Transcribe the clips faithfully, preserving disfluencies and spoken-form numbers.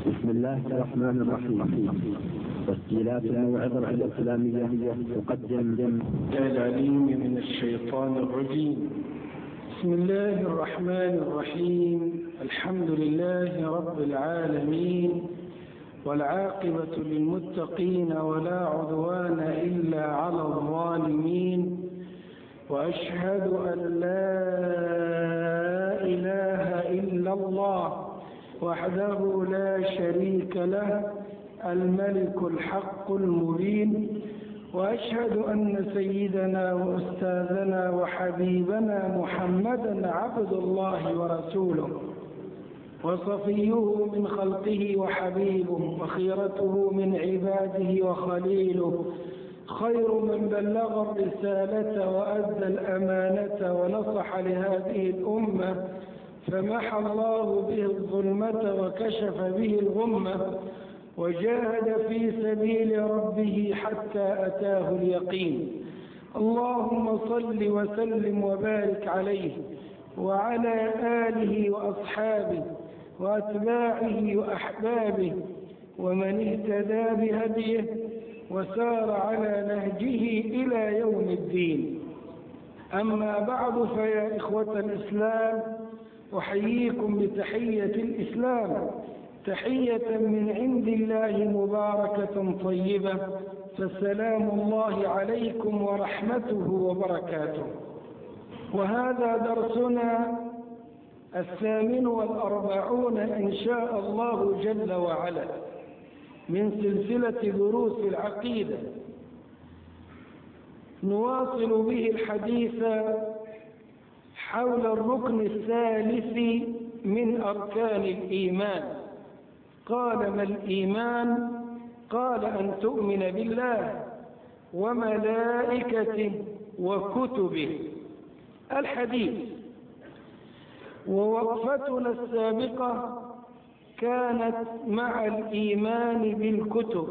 بسم الله الرحمن الرحيم. تسجيلات الموعظة الإسلامية تقدم العليم من الشيطان الرجيم. بسم الله الرحمن الرحيم. الحمد لله رب العالمين، والعاقبة للمتقين ولا عدوان إلا على الظالمين، وأشهد أن لا إله إلا الله وحده لا شريك له الملك الحق المبين، وأشهد أن سيدنا وأستاذنا وحبيبنا محمدا عبد الله ورسوله وصفيه من خلقه وحبيبه وخيرته من عباده وخليله، خير من بلغ الرسالة وأدى الأمانة ونصح لهذه الأمة، فمحى الله به الظلمة وكشف به الغمة، وجاهد في سبيل ربه حتى أتاه اليقين. اللهم صل وسلم وبارك عليه وعلى آله وأصحابه وأتباعه وأحبابه ومن اهتدى بهديه وسار على نهجه إلى يوم الدين. أما بعد، فيا إخوة الإسلام، أحييكم بتحية الإسلام، تحية من عند الله مباركة طيبة، فالسلام الله عليكم ورحمته وبركاته. وهذا درسنا الثامن والأربعون إن شاء الله جل وعلا من سلسلة دروس العقيدة، نواصل به الحديث حول الركن الثالث من أركان الإيمان. قال: ما الإيمان؟ قال: أن تؤمن بالله وملائكته وكتبه. الحديث. ووقفتنا السابقة كانت مع الإيمان بالكتب،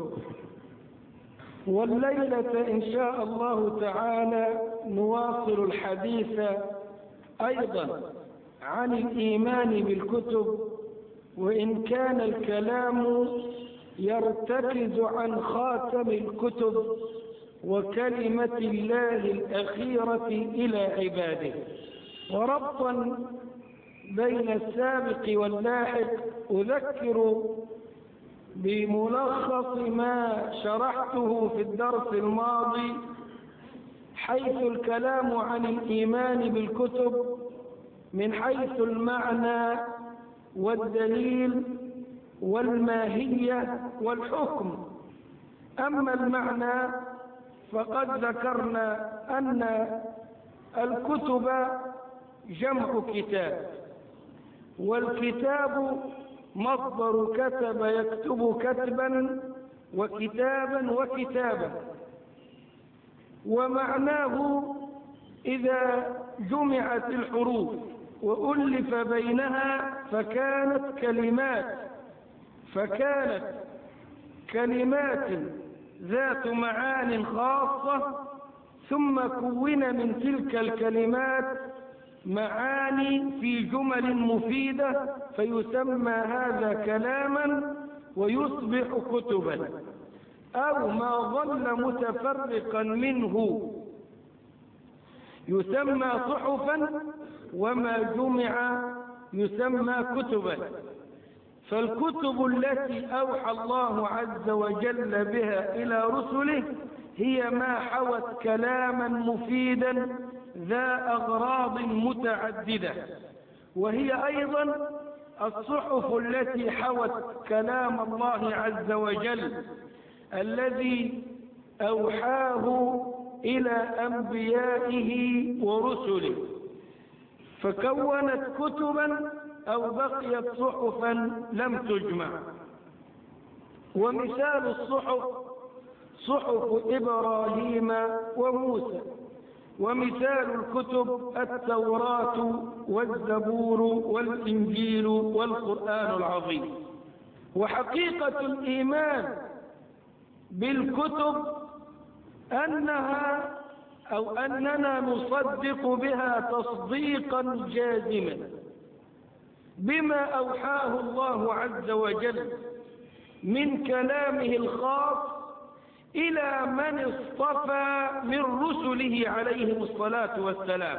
والليلة إن شاء الله تعالى نواصل الحديث أيضا عن الإيمان بالكتب، وإن كان الكلام يرتكز عن خاتم الكتب وكلمة الله الأخيرة إلى عباده. وربطا بين السابق واللاحق أذكر بملخص ما شرحته في الدرس الماضي، حيث الكلام عن الإيمان بالكتب من حيث المعنى والدليل والماهية والحكم. أما المعنى فقد ذكرنا أن الكتب جمع كتاب، والكتاب مصدر كتب يكتب كتبا وكتابا وكتابا، ومعناه إذا جمعت الحروف وألف بينها فكانت كلمات فكانت كلمات ذات معان خاصة، ثم كون من تلك الكلمات معاني في جمل مفيدة، فيسمى هذا كلاما ويصبح كتبا، أو ما ظل متفرقا منه يسمى صحفا، وما جمع يسمى كتبا. فالكتب التي أوحى الله عز وجل بها إلى رسله هي ما حوت كلاما مفيدا ذا أغراض متعددة، وهي أيضا الصحف التي حوت كلام الله عز وجل الذي أوحاه إلى أنبيائه ورسله، فكونت كتبا أو بقيت صحفا لم تجمع. ومثال الصحف صحف إبراهيم وموسى، ومثال الكتب التوراة والزبور والإنجيل والقرآن العظيم. وحقيقة الإيمان بالكتب أنها أو أننا نصدق بها تصديقا جازما بما أوحاه الله عز وجل من كلامه الخاص إلى من اصطفى من رسله عليهم الصلاة والسلام،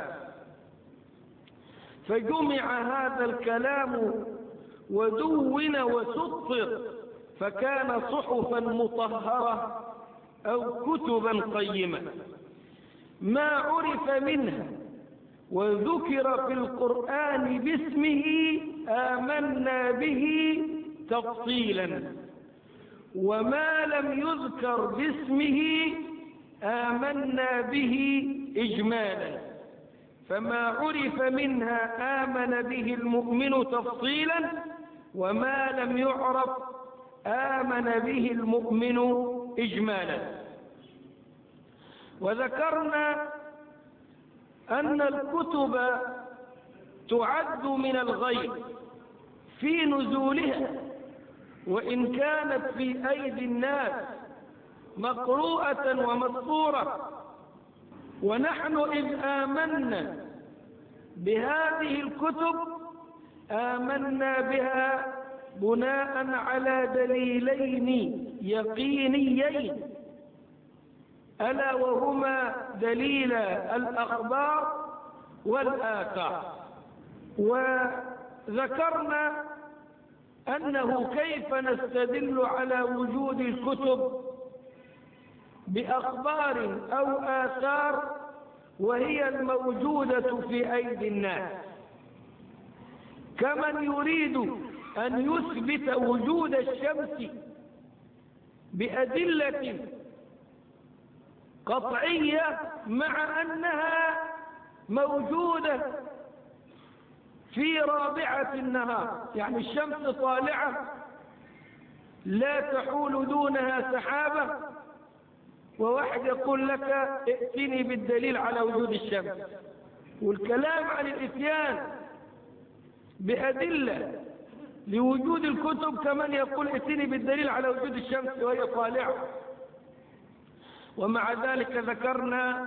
فجمع هذا الكلام ودون وسطر، فكان صحفا مطهرة أو كتبا قيمة. ما عرف منها وذكر في القرآن باسمه آمنا به تفصيلا، وما لم يذكر باسمه آمنا به إجمالا. فما عرف منها آمن به المؤمن تفصيلا، وما لم يعرف آمن به المؤمن إجمالا. وذكرنا أن الكتب تعد من الغيب في نزولها، وإن كانت في أيدي الناس مقروءة ومسطورة. ونحن إذ آمنا بهذه الكتب آمنا بها بناء على دليلين يقينيين، ألا وهما دليل الأخبار والآثار. وذكرنا أنه كيف نستدل على وجود الكتب بأخبار أو آثار وهي الموجودة في أيدي الناس، كمن يريد أن يثبت وجود الشمس بأدلة قطعية مع أنها موجودة في رابعة النهار، يعني الشمس طالعة لا تحول دونها سحابة، وواحد يقول لك ائتني بالدليل على وجود الشمس. والكلام عن الاتيان بأدلة لوجود الكتب كمن يقول ائتني بالدليل على وجود الشمس وهي طالعة. ومع ذلك ذكرنا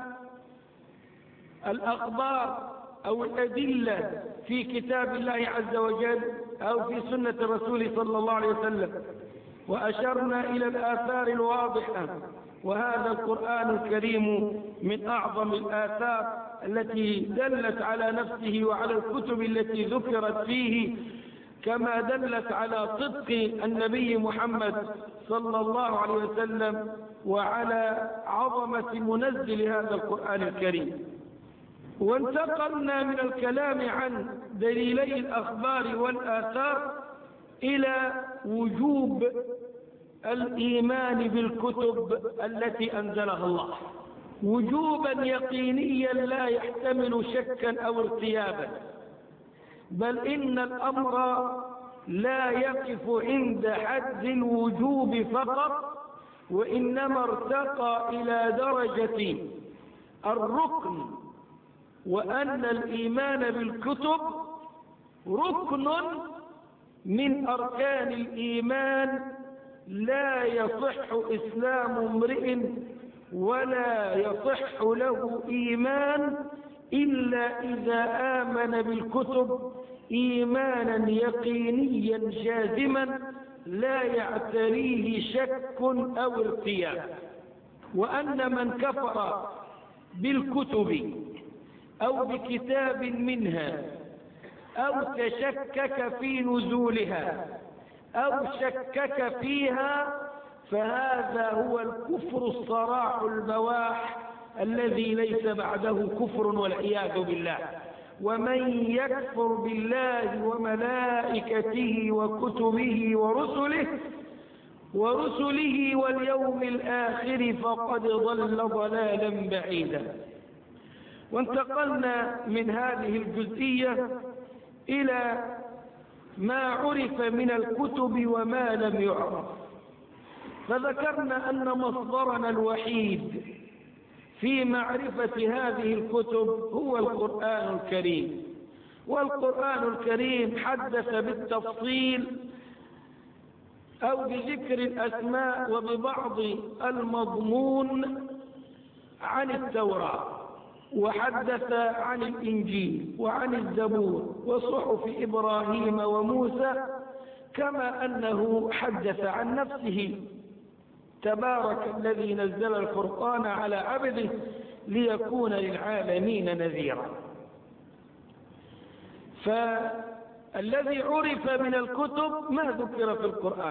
الأخبار أو الأدلة في كتاب الله عز وجل أو في سنة الرسول صلى الله عليه وسلم، وأشرنا إلى الآثار الواضحة. وهذا القرآن الكريم من أعظم الآثار التي دلت على نفسه وعلى الكتب التي ذكرت فيه، كما دلت على صدق النبي محمد صلى الله عليه وسلم وعلى عظمة منزل هذا القرآن الكريم. وانتقلنا من الكلام عن دليلي الأخبار والآثار إلى وجوب الإيمان بالكتب التي أنزلها الله وجوبا يقينيا لا يحتمل شكا أو ارتيابا، بل إن الأمر لا يقف عند حد الوجوب فقط، وإنما ارتقى إلى درجة الركن، وأن الإيمان بالكتب ركن من أركان الإيمان لا يصح إسلام امرئ ولا يصح له إيمان إلا إذا آمن بالكتب إيمانا يقينيا جازما لا يعتريه شك أو ارتياب. وأن من كفر بالكتب أو بكتاب منها أو تشكك في نزولها أو شكك فيها فهذا هو الكفر الصراح البواح الذي ليس بعده كفر والعياذ بالله. ومن يكفر بالله وملائكته وكتبه ورسله ورسله واليوم الآخر فقد ضل ضلالا بعيدا. وانتقلنا من هذه الجزئية إلى ما عرف من الكتب وما لم يعرف، فذكرنا أن مصدرنا الوحيد في معرفة هذه الكتب هو القرآن الكريم. والقرآن الكريم حدث بالتفصيل أو بذكر الأسماء وببعض المضمون عن التوراة، وحدث عن الإنجيل وعن الزبور وصحف إبراهيم وموسى، كما أنه حدث عن نفسه: تبارك الذي نزل الفرقان على عبده ليكون للعالمين نذيرا. فالذي عرف من الكتب ما ذكر في القرآن،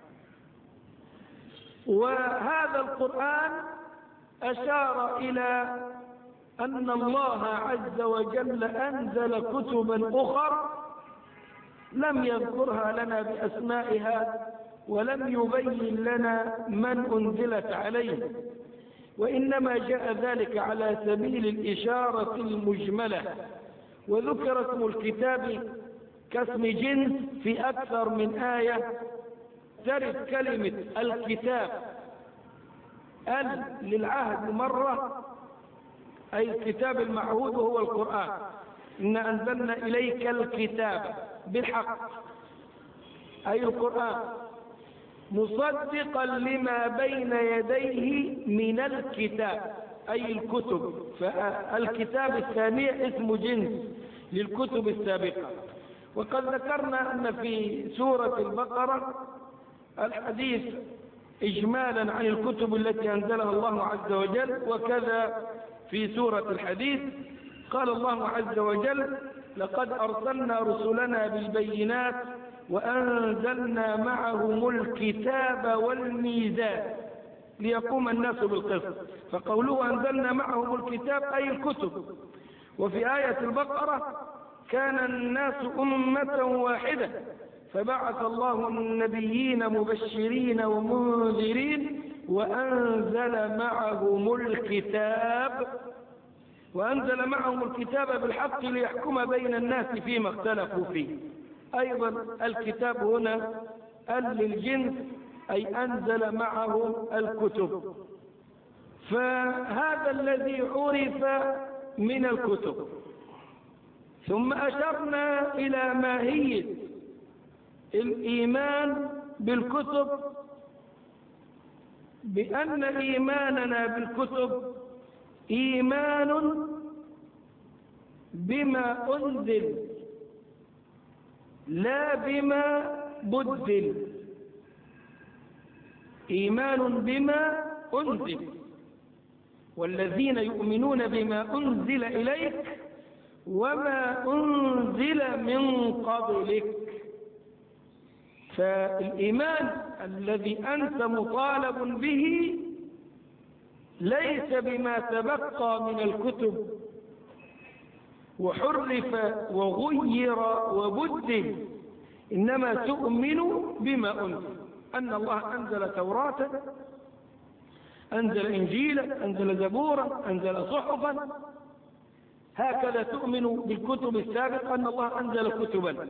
وهذا القرآن أشار إلى أن الله عز وجل أنزل كتبا أخرى لم يذكرها لنا بأسمائها ولم يبين لنا من أنزلت عليه، وإنما جاء ذلك على سبيل الإشارة المجملة، وذكر اسم الكتاب كاسم جنس في أكثر من آية. ترد كلمة الكتاب ال للعهد مرة، أي الكتاب المعهود وهو القرآن، إن أنزلنا إليك الكتاب بالحق أي القرآن مصدقا لما بين يديه من الكتاب أي الكتب. فالكتاب الثانية اسم جنس للكتب السابقة. وقد ذكرنا أن في سورة البقرة الحديث إجمالا عن الكتب التي أنزلها الله عز وجل، وكذا في سورة الحديث قال الله عز وجل: لقد أرسلنا رسلنا بالبينات وأنزلنا معهم الكتاب والميزان ليقوم الناس بالقسط. فقوله أنزلنا معهم الكتاب أي الكتب. وفي آية البقرة: كان الناس أمة واحدة فبعث الله النبيين مبشرين ومنذرين وأنزل معهم الكتاب وأنزل معهم الكتاب بالحق ليحكم بين الناس فيما اختلفوا فيه. أيضا الكتاب هنا ال للجنس أي أنزل معهم الكتب. فهذا الذي عرف من الكتب. ثم أشرنا إلى ماهية الإيمان بالكتب بأن إيماننا بالكتب إيمان بما أنزل لا بما بدل. إيمان بما أنزل، والذين يؤمنون بما أنزل إليك وما أنزل من قبلك. فالإيمان الذي أنت مطالب به ليس بما تبقى من الكتب وحرف وغير وبدل، إنما تؤمن بما أنزل. أن الله أنزل توراة، أنزل إنجيلا، أنزل زبورا، أنزل صحفا. هكذا تؤمن بالكتب السابقة أن الله أنزل كتبا،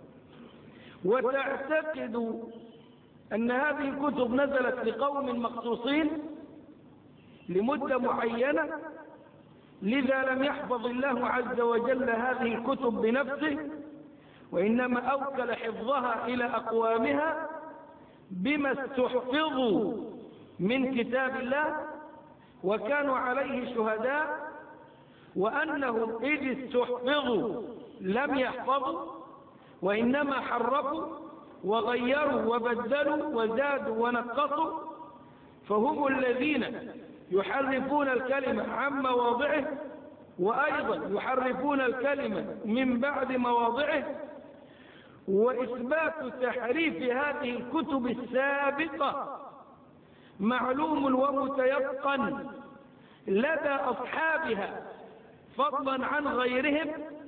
وتعتقد أن هذه الكتب نزلت لقوم مخصوصين لمدة معينة، لذا لم يحفظ الله عز وجل هذه الكتب بنفسه، وإنما أوكل حفظها إلى أقوامها بما استحفظوا من كتاب الله وكانوا عليه شهداء، وأنهم إذ استحفظوا لم يحفظوا وإنما حرفوا وغيروا وبدلوا وزادوا ونقصوا، فهم الذين يحرفون الكلمة عن مواضعه وأيضا يحرفون الكلمة من بعد مواضعه. وإثبات تحريف هذه الكتب السابقة معلوم ومتيقن لدى أصحابها فضلا عن غيرهم،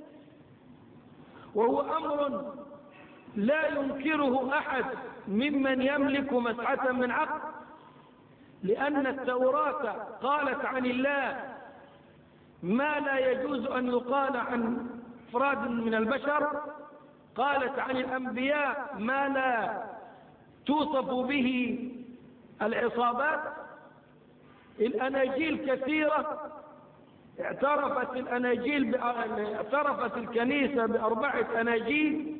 وهو أمر لا ينكره أحد ممن يملك مسعة من عقل، لأن التوراة قالت عن الله ما لا يجوز أن يقال عن أفراد من البشر، قالت عن الأنبياء ما لا توصف به العصابات. الأناجيل كثيرة، اعترفت الأناجيل اعترفت الكنيسة بأربعة أناجيل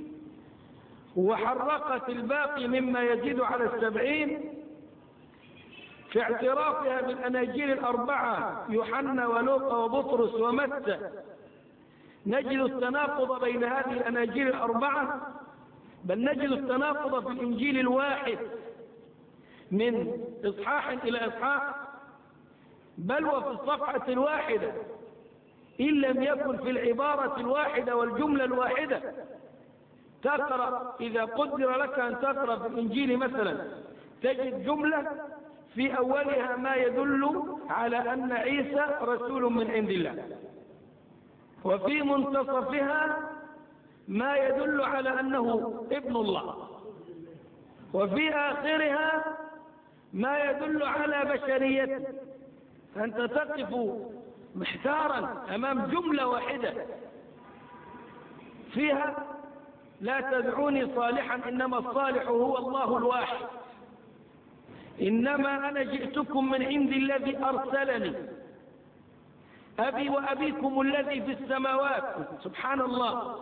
وحرقت الباقي مما يزيد على السبعين. في اعترافها بالأناجيل الأربعة يوحنا ولوقا وبطرس ومتى نجد التناقض بين هذه الأناجيل الأربعة، بل نجد التناقض في الإنجيل الواحد من إصحاح إلى إصحاح، بل وفي الصفحة الواحدة إن لم يكن في العبارة الواحدة والجملة الواحدة. تقرأ إذا قدر لك أن تقرأ في الإنجيل مثلا تجد جملة في أولها ما يدل على أن عيسى رسول من عند الله، وفي منتصفها ما يدل على أنه ابن الله، وفي آخرها ما يدل على بشريته. فأنت تقف محتارا أمام جملة واحدة فيها لا تدعوني صالحا إنما الصالح هو الله الواحد، إنما أنا جئتكم من عند الذي أرسلني، أبي وأبيكم الذي في السماوات. سبحان الله،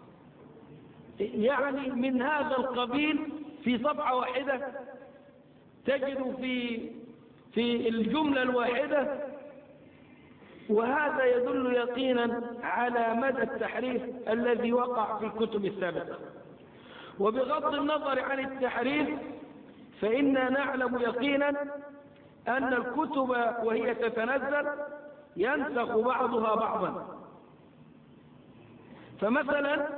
يعني من هذا القبيل في صفحة واحدة تجد في في الجملة الواحدة. وهذا يدل يقينا على مدى التحريف الذي وقع في الكتب السابقة. وبغض النظر عن التحريف فإننا نعلم يقينا أن الكتب وهي تتنزل ينسخ بعضها بعضا. فمثلا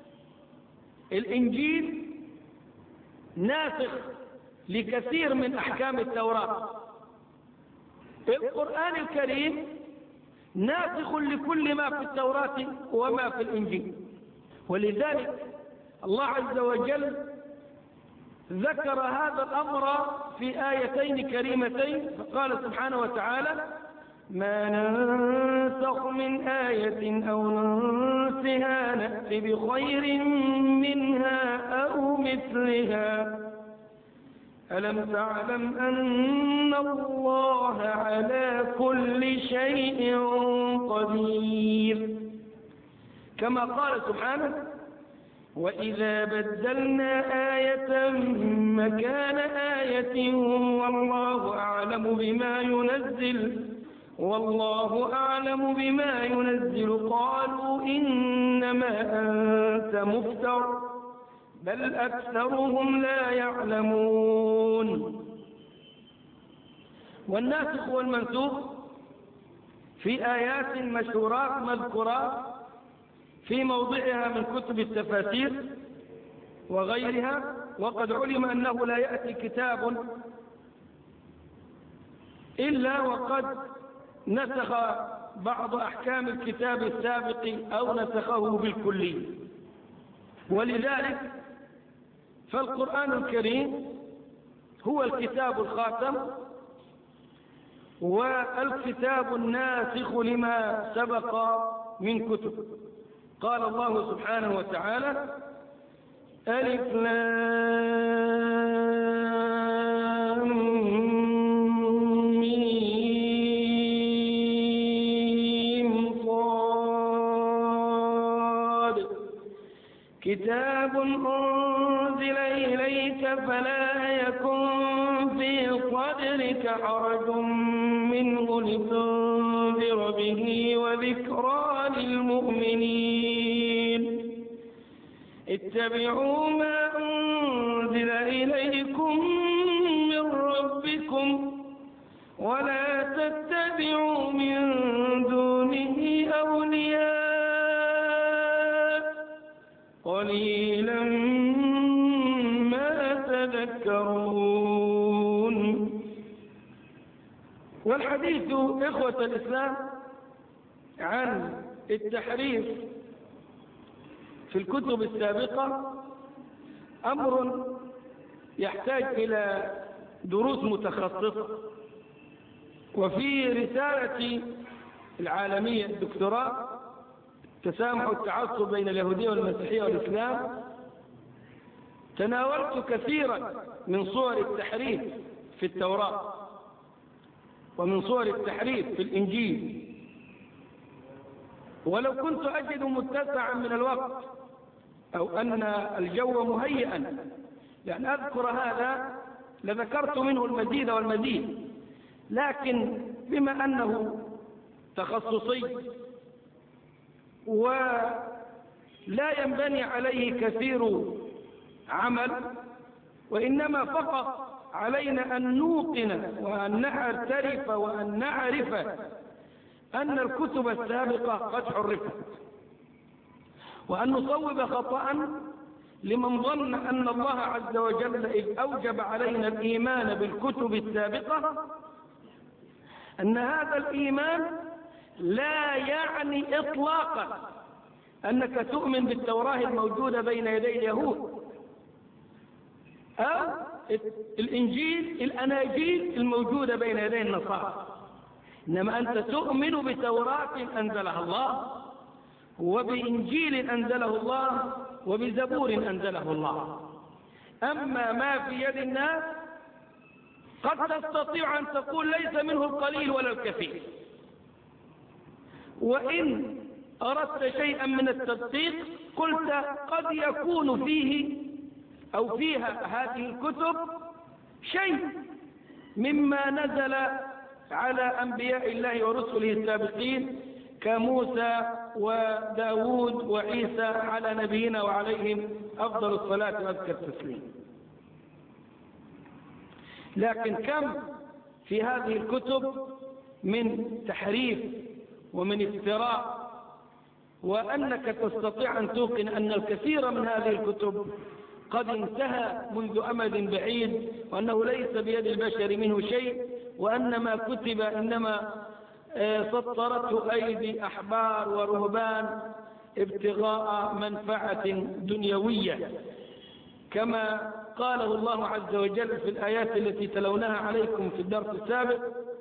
الإنجيل ناسخ لكثير من أحكام التوراة، القرآن الكريم ناسخ لكل ما في التوراة وما في الإنجيل. ولذلك الله عز وجل ذكر هذا الأمر في آيتين كريمتين، فقال سبحانه وتعالى: ما ننسخ من آية أو ننسها نأتي بخير منها أو مثلها ألم تعلم أن الله على كل شيء قدير. كما قال سبحانه: وإذا بدلنا آية مكان آية والله أعلم بما ينزل والله أعلم بما ينزل قالوا إنما أنت مفتر بل أكثرهم لا يعلمون. والناسخ والمنسوخ في آيات مشهورات مذكورات في موضعها من كتب التفاسير وغيرها. وقد علم أنه لا يأتي كتاب إلا وقد نسخ بعض أحكام الكتاب السابق أو نسخه بالكلي. ولذلك فالقرآن الكريم هو الكتاب الخاتم والكتاب الناسخ لما سبق من كتب. قال الله سبحانه وتعالى: ألف لام ميم صاد كتاب أنزل إليك فلا يكن في صدرك حرج منه لتنذر به وذكرى للمؤمنين اتبعوا ما أنزل إليكم من ربكم ولا تتبعوا من دونه أولياء قليلا ما تذكرون. والحديث إخوة الإسلام عن التحريف في الكتب السابقة أمر يحتاج إلى دروس متخصصة. وفي رسالة العالمية الدكتوراه تسامح التعصب بين اليهودية والمسيحية والإسلام تناولت كثيرا من صور التحريف في التوراة ومن صور التحريف في الإنجيل. ولو كنت أجد متسعا من الوقت أو أن الجو مهيئا لأن أذكر هذا لذكرت منه المزيد والمزيد، لكن بما أنه تخصصي ولا ينبني عليه كثير عمل، وإنما فقط علينا أن نوقن وأن نعترف وأن نعرف أن الكتب السابقة قد حرفت، وأن نصوب خطأ لمن ظن أن الله عز وجل إذ أوجب علينا الإيمان بالكتب السابقة أن هذا الإيمان لا يعني إطلاقا أنك تؤمن بالتوراة الموجودة بين يدي اليهود أو الإنجيل الأناجيل الموجودة بين يدي النصارى، إنما أنت تؤمن بتوراة أنزلها الله، وبإنجيل أنزله الله، وبزبور أنزله الله. أما ما في يد الناس قد تستطيع أن تقول ليس منه القليل ولا الكثير، وإن أردت شيئا من التدقيق قلت قد يكون فيه أو فيها هذه الكتب شيء مما نزل على أنبياء الله ورسله السابقين كموسى وداود وعيسى على نبينا وعليهم أفضل الصلاة وأزكى التسليم. لكن كم في هذه الكتب من تحريف ومن افتراء، وأنك تستطيع أن توقن أن الكثير من هذه الكتب قد انتهى منذ أمد بعيد، وأنه ليس بيد البشر منه شيء، وأن ما كتب إنما سطرته أيدي أحبار ورهبان ابتغاء منفعة دنيوية، كما قاله الله عز وجل في الآيات التي تلوناها عليكم في الدرس السابق: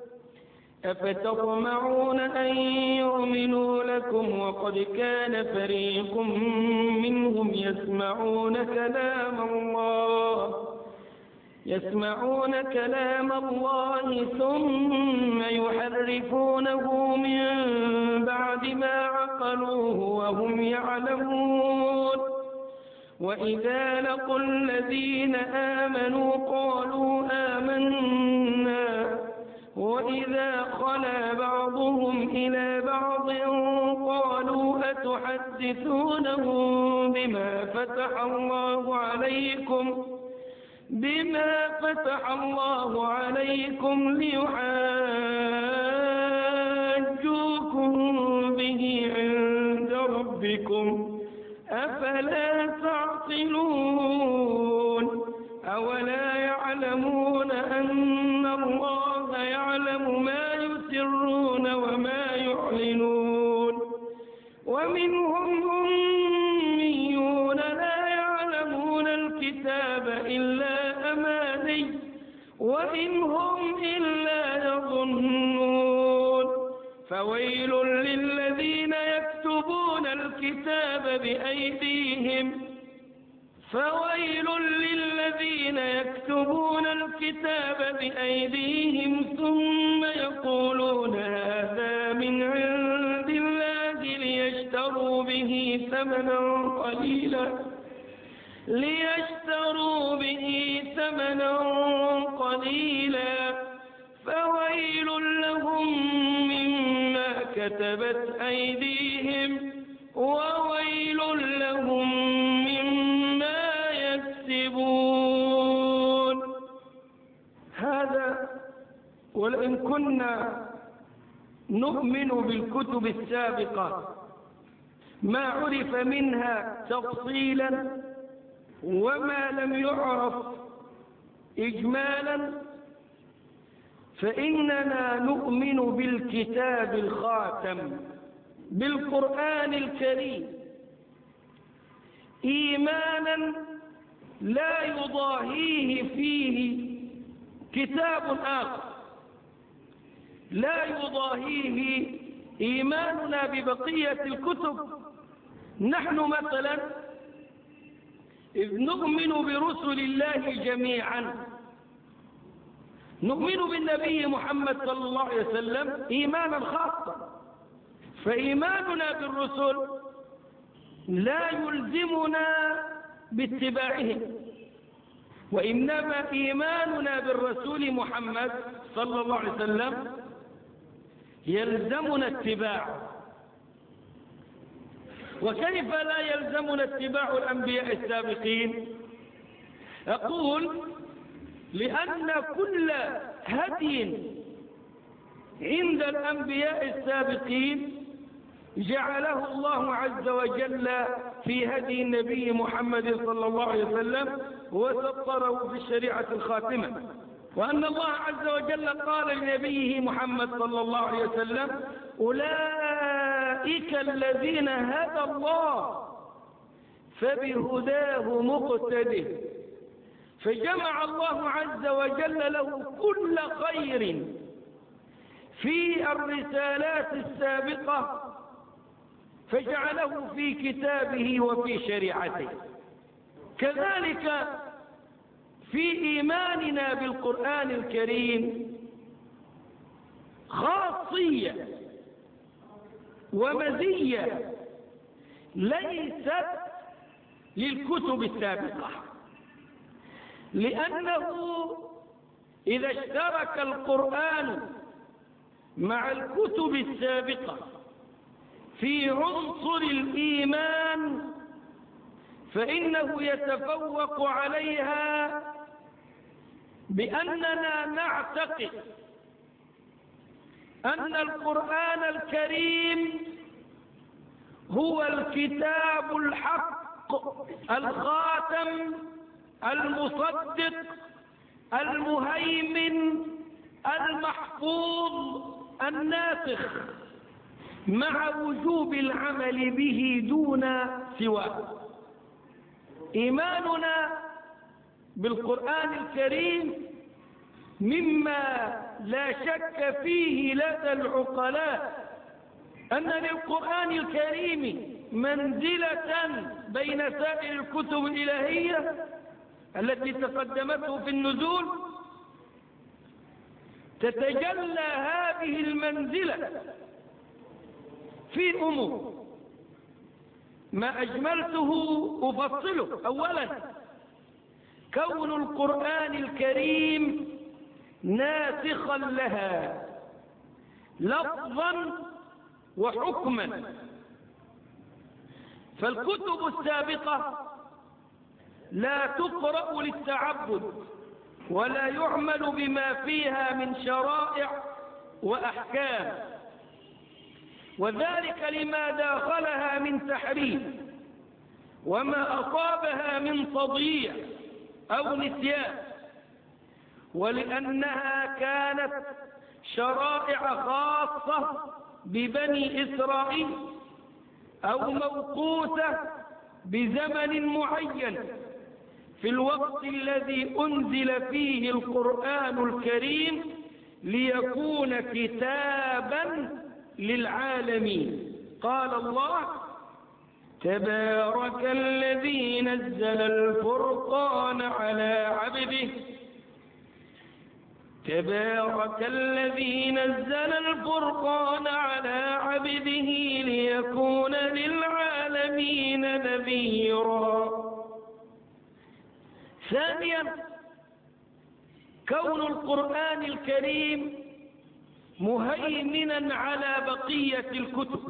أفتطمعون أن يؤمنوا لكم وقد كان فريق منهم يسمعون كلام الله يسمعون كلام الله ثم يحرفونه من بعد ما عقلوه وهم يعلمون، وإذا لقوا الذين آمنوا قالوا آمنا، وإذا خلا بعضهم إلى بعض قالوا أتحدثونهم بما فتح الله عليكم بما فتح الله عليكم ليحاجوكم به عند ربكم أفلا تعقلون، أولا يعلمون أن الله يعلم ما يسرون وما يعلنون، ومنهم أميون لا يعلمون الكتاب إلا أماني وإن هم إلا يظنون، فويل للذين يكتبون الكتاب بأيديهم فويل للذين يكتبون الكتاب بأيديهم ثم يقولون هذا من عند الله ليشتروا به ثمنا قليلا ليشتروا به ثمنا قليلا فويل لهم مما كتبت أيديهم وويل لهم مما يكسبون. هذا ولئن كنا نؤمن بالكتب السابقة ما عرف منها تفصيلا وما لم يعرف إجمالا، فإننا نؤمن بالكتاب الخاتم بالقرآن الكريم إيمانا لا يضاهيه فيه كتاب آخر، لا يضاهيه إيماننا ببقية الكتب. نحن مثلا إذ نؤمن برسل الله جميعا، نؤمن بالنبي محمد صلى الله عليه وسلم إيمانا خاصا، فإيماننا بالرسل لا يلزمنا باتباعهم، وإنما إيماننا بالرسول محمد صلى الله عليه وسلم يلزمنا اتباعه. وكيف لا يلزمنا اتباع الأنبياء السابقين أقول لأن كل هدي عند الأنبياء السابقين جعله الله عز وجل في هدي النبي محمد صلى الله عليه وسلم وسطره في الشريعة الخاتمة، وأن الله عز وجل قال لنبيه محمد صلى الله عليه وسلم أولئك الذين هدى الله فبهداه مقتده، فجمع الله عز وجل له كل خير في الرسالات السابقة فجعله في كتابه وفي شريعته. كذلك في إيماننا بالقرآن الكريم خاصية ومزية ليست للكتب السابقة، لأنه إذا اشترك القرآن مع الكتب السابقة في عنصر الإيمان فإنه يتفوق عليها بأننا نعتقد أن القرآن الكريم هو الكتاب الحق الخاتم المصدق المهيمن المحفوظ الناسخ، مع وجوب العمل به دون سواه. إيماننا بالقرآن الكريم مما لا شك فيه لدى العقلاء أن للقرآن الكريم منزلة بين سائر الكتب الإلهية التي تقدمته في النزول، تتجلى هذه المنزلة في أمور ما أجملته أفصله. أولا، كون القرآن الكريم ناسخا لها لفظا وحكما، فالكتب السابقة لا تقرأ للتعبد ولا يعمل بما فيها من شرائع وأحكام، وذلك لما داخلها من تحريف وما أصابها من تضييع أو نسيان، ولأنها كانت شرائع خاصة ببني إسرائيل أو موقوتة بزمن معين في الوقت الذي أنزل فيه القرآن الكريم ليكون كتابا للعالمين. قال الله تبارك الذي نزل الفرقان على عبده تبارك الذي نزل الفرقان على عبده ليكون للعالمين نذيرا. ثانيا، كون القرآن الكريم مهيمنا على بقية الكتب،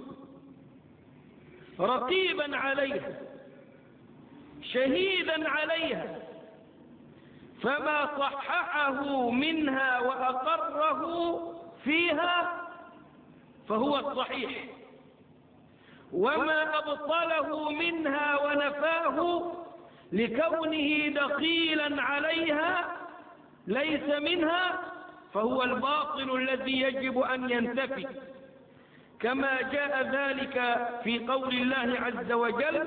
رقيبا عليها شهيدا عليها، فما صححه منها وأقره فيها فهو الصحيح، وما أبطله منها ونفاه لكونه دخيلا عليها ليس منها فهو الباطل الذي يجب أن ينتفي، كما جاء ذلك في قول الله عز وجل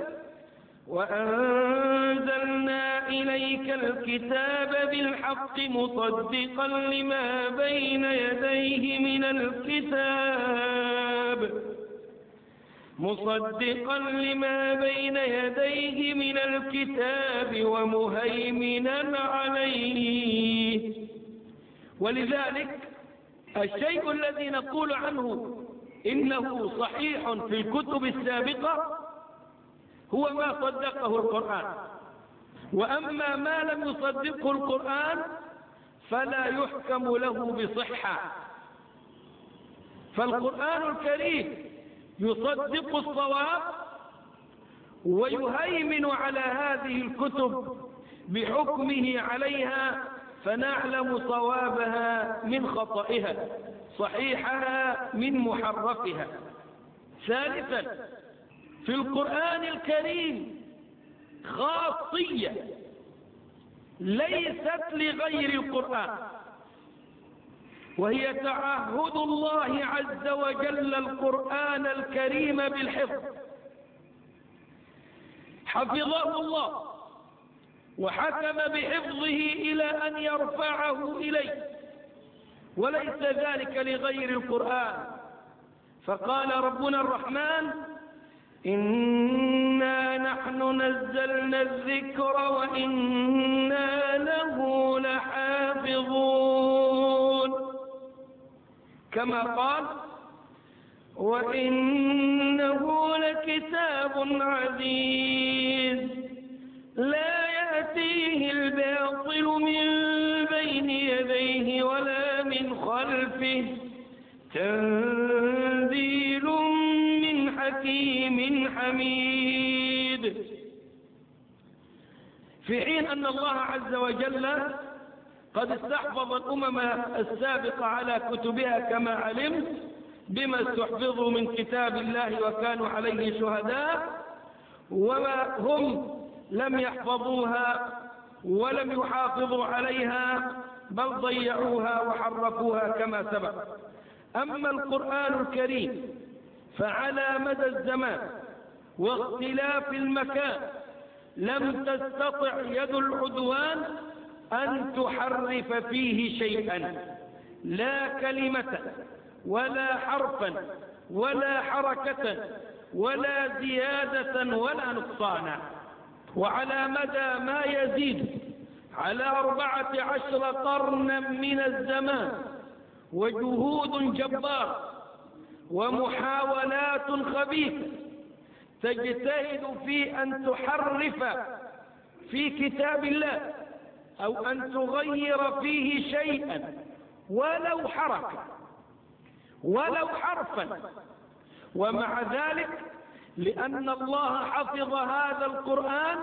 وأنزلنا إليك الكتاب بالحق مصدقا لما بين يديه من الكتاب مصدقا لما بين يديه من الكتاب ومهيمنا عليه. ولذلك الشيء الذي نقول عنه إنه صحيح في الكتب السابقة هو ما صدقه القرآن، وأما ما لم يصدقه القرآن فلا يحكم له بصحة. فالقرآن الكريم يصدق الصواب ويهيمن على هذه الكتب بحكمه عليها فنعلم صوابها من خطئها، صحيحها من محرفها. ثالثا، في القرآن الكريم خاصية ليست لغير القرآن، وهي تعهد الله عز وجل القرآن الكريم بالحفظ. حفظه الله وحكم بحفظه إلى أن يرفعه إليه، وليس ذلك لغير القرآن. فقال ربنا الرحمن: إنا نحن نزلنا الذكر وإنا له لحافظون، كما قال: وإنه لكتاب عزيز لا يأتيه الباطل من بين يديه ولا من خلفه تنزيل من حكيم حميد. في حين أن الله عز وجل قد استحفظ الأمم السابقة على كتبها كما علمت بما استحفظوا من كتاب الله وكانوا عليه شهداء، وهم لم يحفظوها ولم يحافظوا عليها، بل ضيعوها وحرفوها كما سبق. أما القرآن الكريم فعلى مدى الزمان واختلاف المكان لم تستطع يد العدوان أن تحرف فيه شيئا، لا كلمة ولا حرفا ولا حركة ولا زيادة ولا نقصانا. وعلى مدى ما يزيد على أربعة عشر قرنا من الزمان وجهود جبارة ومحاولات خبيثة تجتهد في أن تحرف في كتاب الله أو أن تغير فيه شيئا ولو حركة ولو حرفا، ومع ذلك لأن الله حفظ هذا القرآن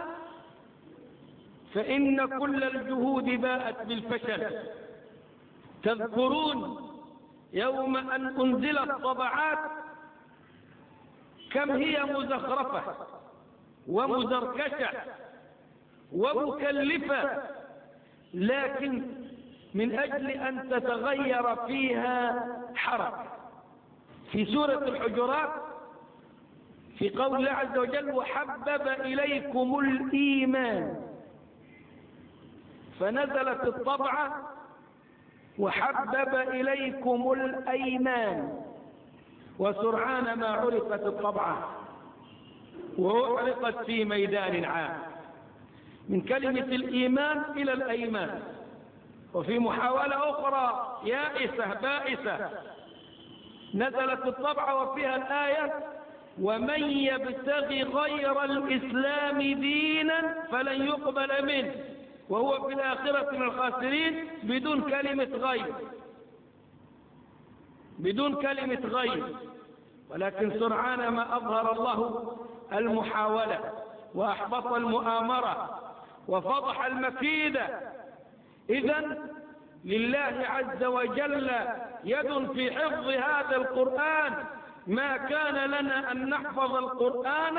فإن كل الجهود باءت بالفشل. تذكرون يوم أن أنزلت طبعات كم هي مزخرفة ومزركشة ومكلفة، لكن من أجل أن تتغير فيها حركة. في سورة الحجرات في قول الله عز وجل: وحبب إليكم الإيمان، فنزلت الطبعة وحبب إليكم الأيمان، وسرعان ما عرفت الطبعة وأعرقت في ميدان عام من كلمة الإيمان إلى الأيمان. وفي محاولة أخرى يائسة بائسة نزلت الطبعة وفيها الآية: ومن يبتغي غير الإسلام دينا فلن يقبل منه وهو في الآخرة من الخاسرين، بدون كلمة غير، بدون كلمة غير. ولكن سرعان ما أظهر الله المحاولة وأحبط المؤامرة وفضح المكيدة. إذن لله عز وجل يد في حفظ هذا القرآن. ما كان لنا أن نحفظ القرآن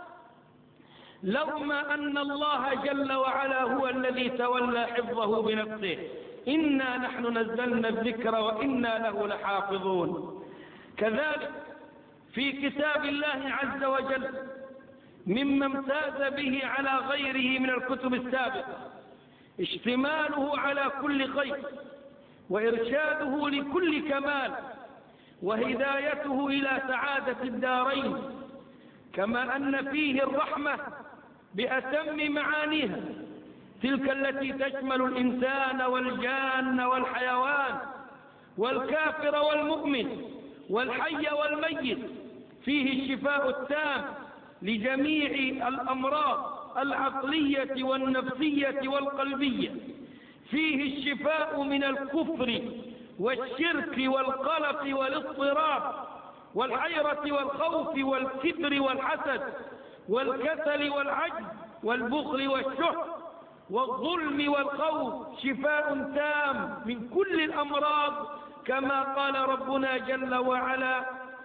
لوما أن الله جل وعلا هو الذي تولى حفظه بنفسه. إنا نحن نزلنا الذكر وإنا له لحافظون. كذلك في كتاب الله عز وجل مما امتاز به على غيره من الكتب السابقة اشتماله على كل خير وإرشاده لكل كمال وهدايته إلى سعادة الدارين، كما أن فيه الرحمة بأتم معانيها، تلك التي تشمل الإنسان والجان والحيوان والكافر والمؤمن والحي والميت. فيه الشفاء التام لجميع الأمراض العقلية والنفسية والقلبية. فيه الشفاء من الكفر والشرك والقلق والاضطراب والحيرة والخوف والكبر والحسد والكسل والعجز والبخل والشح والظلم والخوف شفاء تام من كل الأمراض، كما قال ربنا جل وعلا: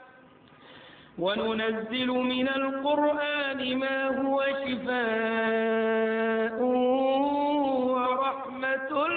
وننزل من القرآن ما هو شفاء ورحمة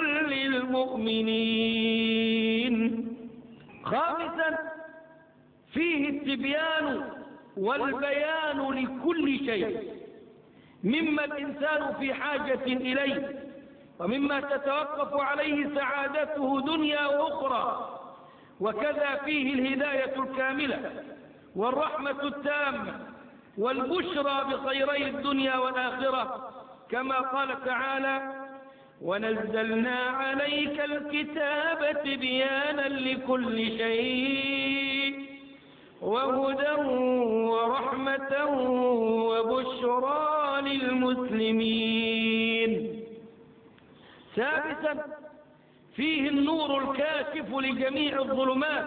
للمؤمنين. خامسا، فيه التبيان والبيان لكل شيء مما الإنسان في حاجة إليه، ومما تتوقف عليه سعادته دنيا وأخرى. وكذا فيه الهداية الكاملة والرحمة التامة والبشرى بخيري الدنيا والآخرة، كما قال تعالى: ونزلنا عليك الكتاب تبيانا لكل شيء وهدى ورحمة وبشرى للمسلمين. سادسا، فيه النور الكاشف لجميع الظلمات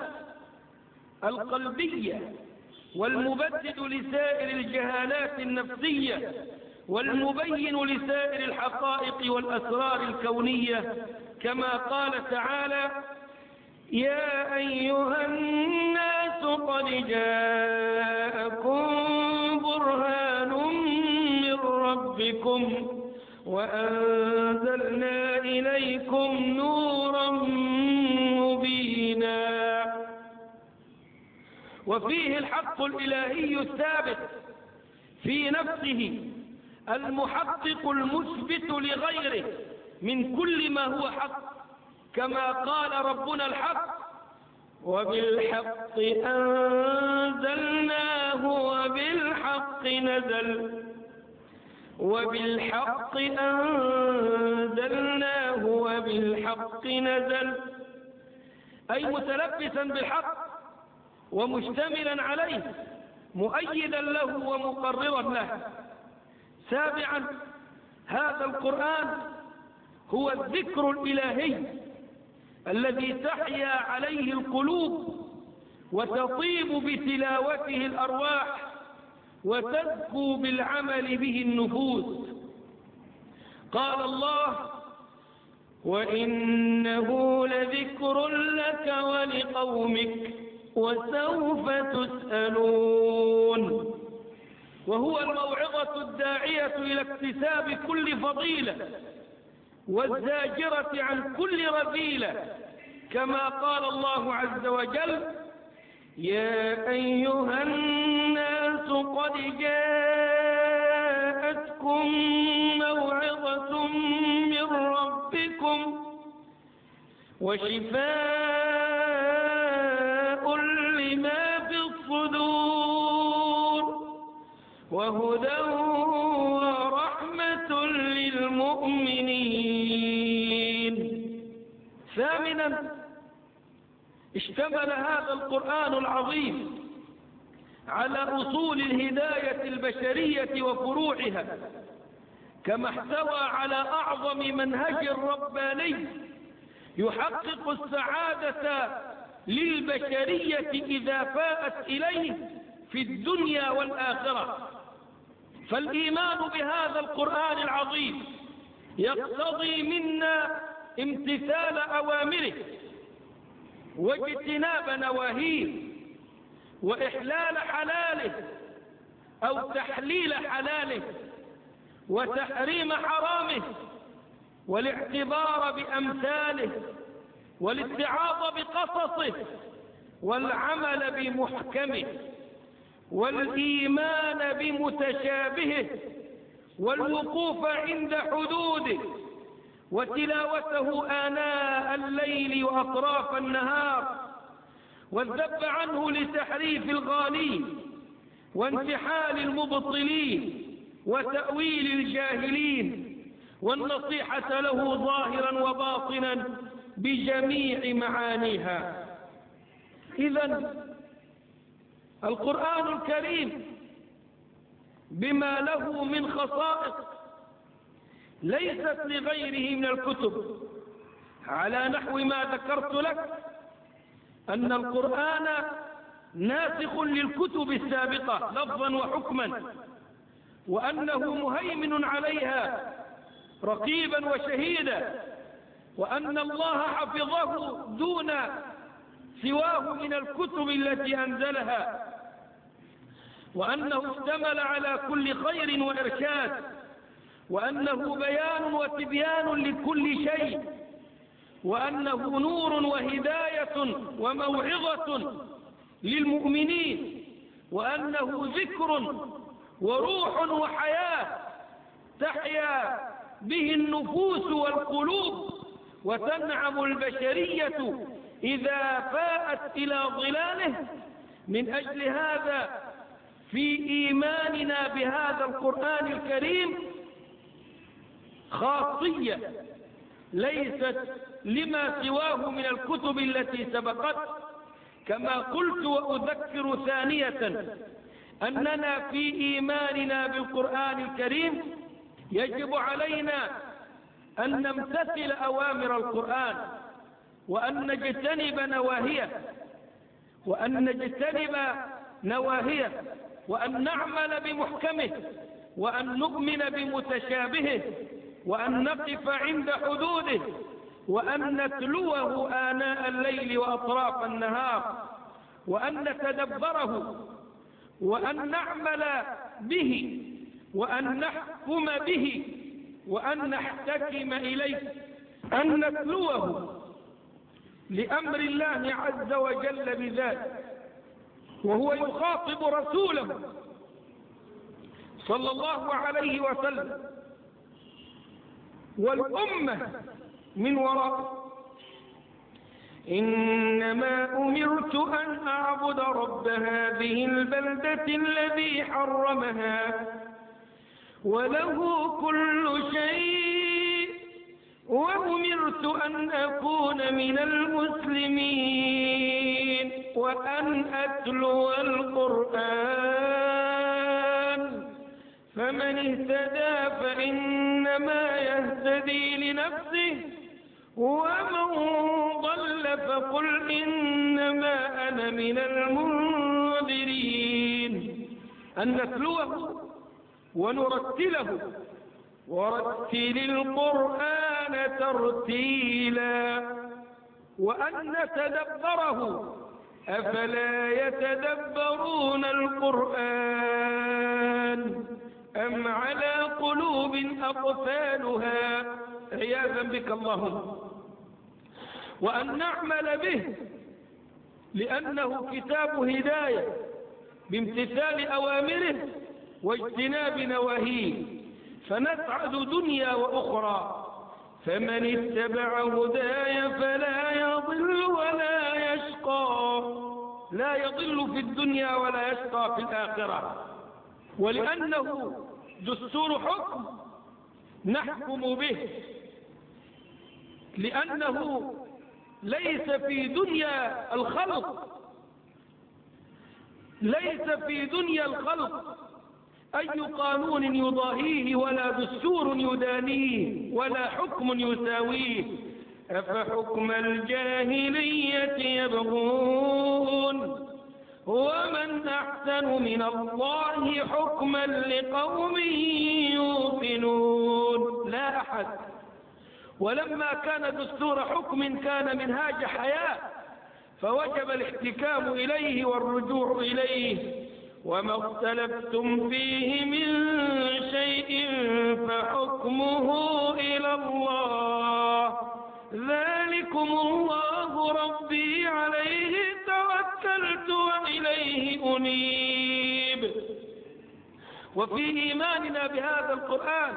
القلبية والمبدد لسائر الجهالات النفسية والمبين لسائر الحقائق والأسرار الكونية، كما قال تعالى: يا أيها الناس قد جاءكم برهان من ربكم وأنزلنا إليكم نورا مبينا. وفيه الحق الإلهي الثابت في نفسه المحقق المثبت لغيره من كل ما هو حق، كما قال ربنا الحق: وبالحق أنزلناه وبالحق نزل وبالحق أنزلناه وبالحق نزل أي متلبسا بالحق ومشتملا عليه مؤيدا له ومقررا له. سابعا، هذا القرآن هو الذكر الإلهي الذي تحيا عليه القلوب وتطيب بتلاوته الأرواح وتزكو بالعمل به النفوس. قال الله: وإنه لذكر لك ولقومك وسوف تسألون. وهو الموعظة الداعية إلى اكتساب كل فضيلة والزاجرة عن كل رذيلة، كما قال الله عز وجل: يا أيها الناس قد جاءتكم موعظة من ربكم وشفاء لما في الصدور وهدى ورحمة للمؤمنين. ثامنا، اشتمل هذا القرآن العظيم على أصول الهداية البشرية وفروعها، كما احتوى على أعظم منهج رباني يحقق السعادة للبشرية إذا فاءت إليه في الدنيا والآخرة. فالإيمان بهذا القرآن العظيم يقتضي منا امتثال أوامره واجتناب نواهيه وإحلال حلاله أو تحليل حلاله وتحريم حرامه والاعتبار بأمثاله والاتعاظ بقصصه والعمل بمحكمه والإيمان بمتشابهه والوقوف عند حدوده وتلاوته آناء الليل وأطراف النهار والذب عنه لتحريف الغالين وانتحال المبطلين وتأويل الجاهلين والنصيحة له ظاهرا وباطنا بجميع معانيها. إذن القرآن الكريم بما له من خصائص ليست لغيره من الكتب، على نحو ما ذكرت لك أن القرآن ناسخ للكتب السابقة لفظا وحكما، وأنه مهيمن عليها رقيبا وشهيدا، وأن الله حفظه دون سواه من الكتب التي أنزلها، وأنه اشتمل على كل خير وإرشاد، وأنه بيان وتبيان لكل شيء، وأنه نور وهداية وموعظة للمؤمنين، وأنه ذكر وروح وحياة تحيا به النفوس والقلوب، وتنعم البشرية إذا فاءت إلى ظلاله. من أجل هذا في إيماننا بهذا القرآن الكريم خاصية ليست لما سواه من الكتب التي سبقت، كما قلت وأذكر ثانية أننا في إيماننا بالقرآن الكريم يجب علينا أن نمتثل أوامر القرآن، وأن نجتنب نواهيه وأن نجتنب نواهيه وأن نعمل بمحكمه، وأن نؤمن بمتشابهه، وأن نقف عند حدوده، وأن نتلوه آناء الليل وأطراف النهار، وأن نتدبره، وأن نعمل به، وأن نحكم به، وأن نحتكم إليه، أن نتلوه لأمر الله عز وجل بذلك، وهو يخاطب رسوله صلى الله عليه وسلم والأمة من وراءه. إنما أمرت أن أعبد رب هذه البلدة الذي حرمها وله كل شيء، وأمرت أن أكون من المسلمين، وأن أتلو القرآن، فمن اهتدى فإنما يهتدي لنفسه، ومن ضل فقل إنما أنا من المنذرين. أن نتلوه ونرتله، ورتل القرآن ترتيلا، وأن نتدبره، أفلا يتدبرون القرآن أم على قلوب أقفالها، عياذا بك اللهم. وأن نعمل به لأنه كتاب هداية بامتثال أوامره واجتناب نواهيه، فنسعد دنيا وأخرى. فمن اتبع هداي فلا يضل ولا يشقى، لا يضل في الدنيا ولا يشقى في الآخرة. ولأنه دستور حكم نحكم به، لأنه ليس في دنيا الخلق ليس في دنيا الخلق أي قانون يضاهيه، ولا دستور يدانيه، ولا حكم يساويه. أفحكم الجاهلية يبغون ومن أحسن من الله حكما لقوم يوقنون. لا أحد. ولما كان دستور حكم كان منهاج حياة، فوجب الاحتكام إليه والرجوع إليه. وما اختلفتم فيه من شيء فحكمه إلى الله، ذلكم الله ربي عليه توكلت وإليه أنيب. وفي إيماننا بهذا القرآن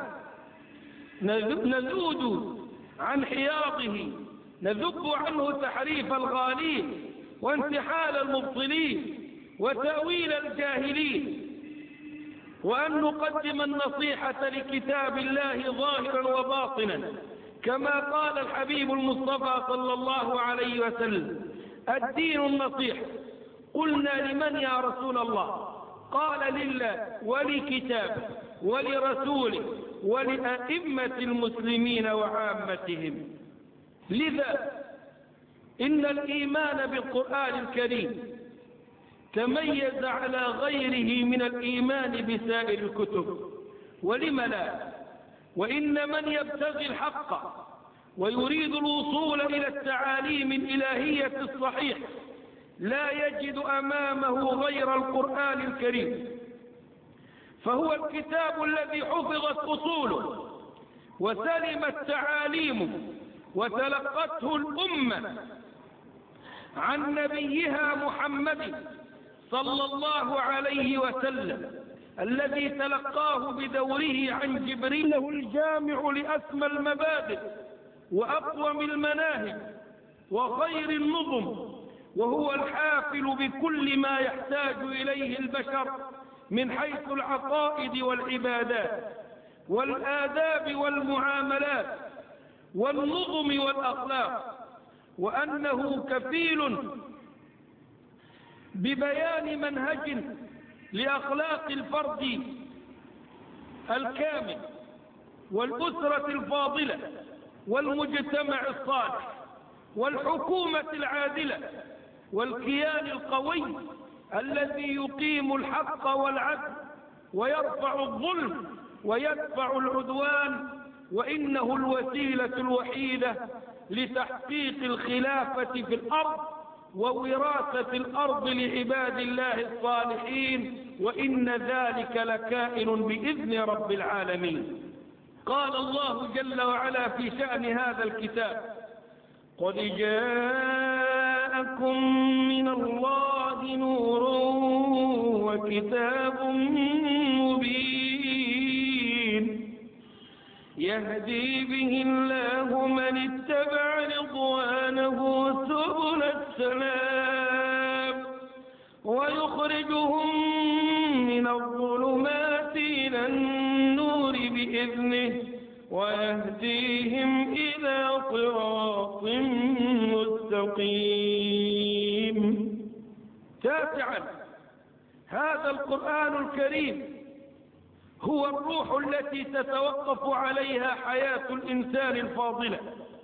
نذود عن حياضه، نذب عنه تحريف الغالين وانتحال المبطلين وتأويل الجاهلين، وأن نقدم النصيحة لكتاب الله ظاهرا وباطنا، كما قال الحبيب المصطفى صلى الله عليه وسلم: الدين النصيحة. قلنا: لمن يا رسول الله؟ قال: لله ولكتابه ولرسوله ولأئمة المسلمين وعامتهم. لذا إن الإيمان بالقرآن الكريم تميز على غيره من الإيمان بسائر الكتب. ولم لا؟ وإن من يبتغي الحق ويريد الوصول إلى التعاليم الإلهية الصحيح لا يجد أمامه غير القرآن الكريم، فهو الكتاب الذي حفظت أصوله وسلمت تعاليمه وتلقته الأمة عن نبيها محمد صلى الله عليه وسلم، الذي تلقاه بدوره عن جبريل، له الجامع لأسمى المبادئ وأقوم المناهج وخير النظم، وهو الحافل بكل ما يحتاج إليه البشر من حيث العقائد والعبادات والآداب والمعاملات والنظم والأخلاق، وأنه كفيل ببيان منهج لأخلاق الفرد الكامل والأسرة الفاضلة والمجتمع الصالح والحكومة العادلة والكيان القوي الذي يقيم الحق والعدل ويرفع الظلم ويدفع العدوان، وإنه الوسيلة الوحيدة لتحقيق الخلافة في الأرض ووراثة الأرض لعباد الله الصالحين، وإن ذلك لكائن بإذن رب العالمين. قال الله جل وعلا في شأن هذا الكتاب: قد جاءكم من الله نور وكتاب مبين يهدي به الله من اتبع رضوانه سبل السلام ويخرجهم من الظلمات إلى النور بإذنه ويهديهم إلى صراط مستقيم. تاسعا، هذا القرآن الكريم هو الروح التي تتوقف عليها حياة الإنسان الفاضلة،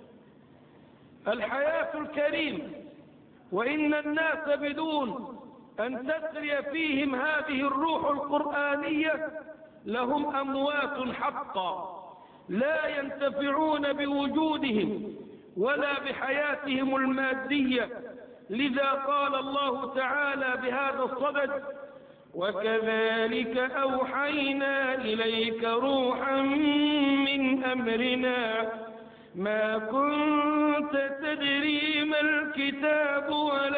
الحياة الكريمة، وإن الناس بدون أن تسري فيهم هذه الروح القرآنية لهم أموات حقا لا ينتفعون بوجودهم ولا بحياتهم المادية. لذا قال الله تعالى بهذا الصدد: وكذلك أوحينا إليك روحا من أمرنا ما كنت تدري ما الكتاب ولا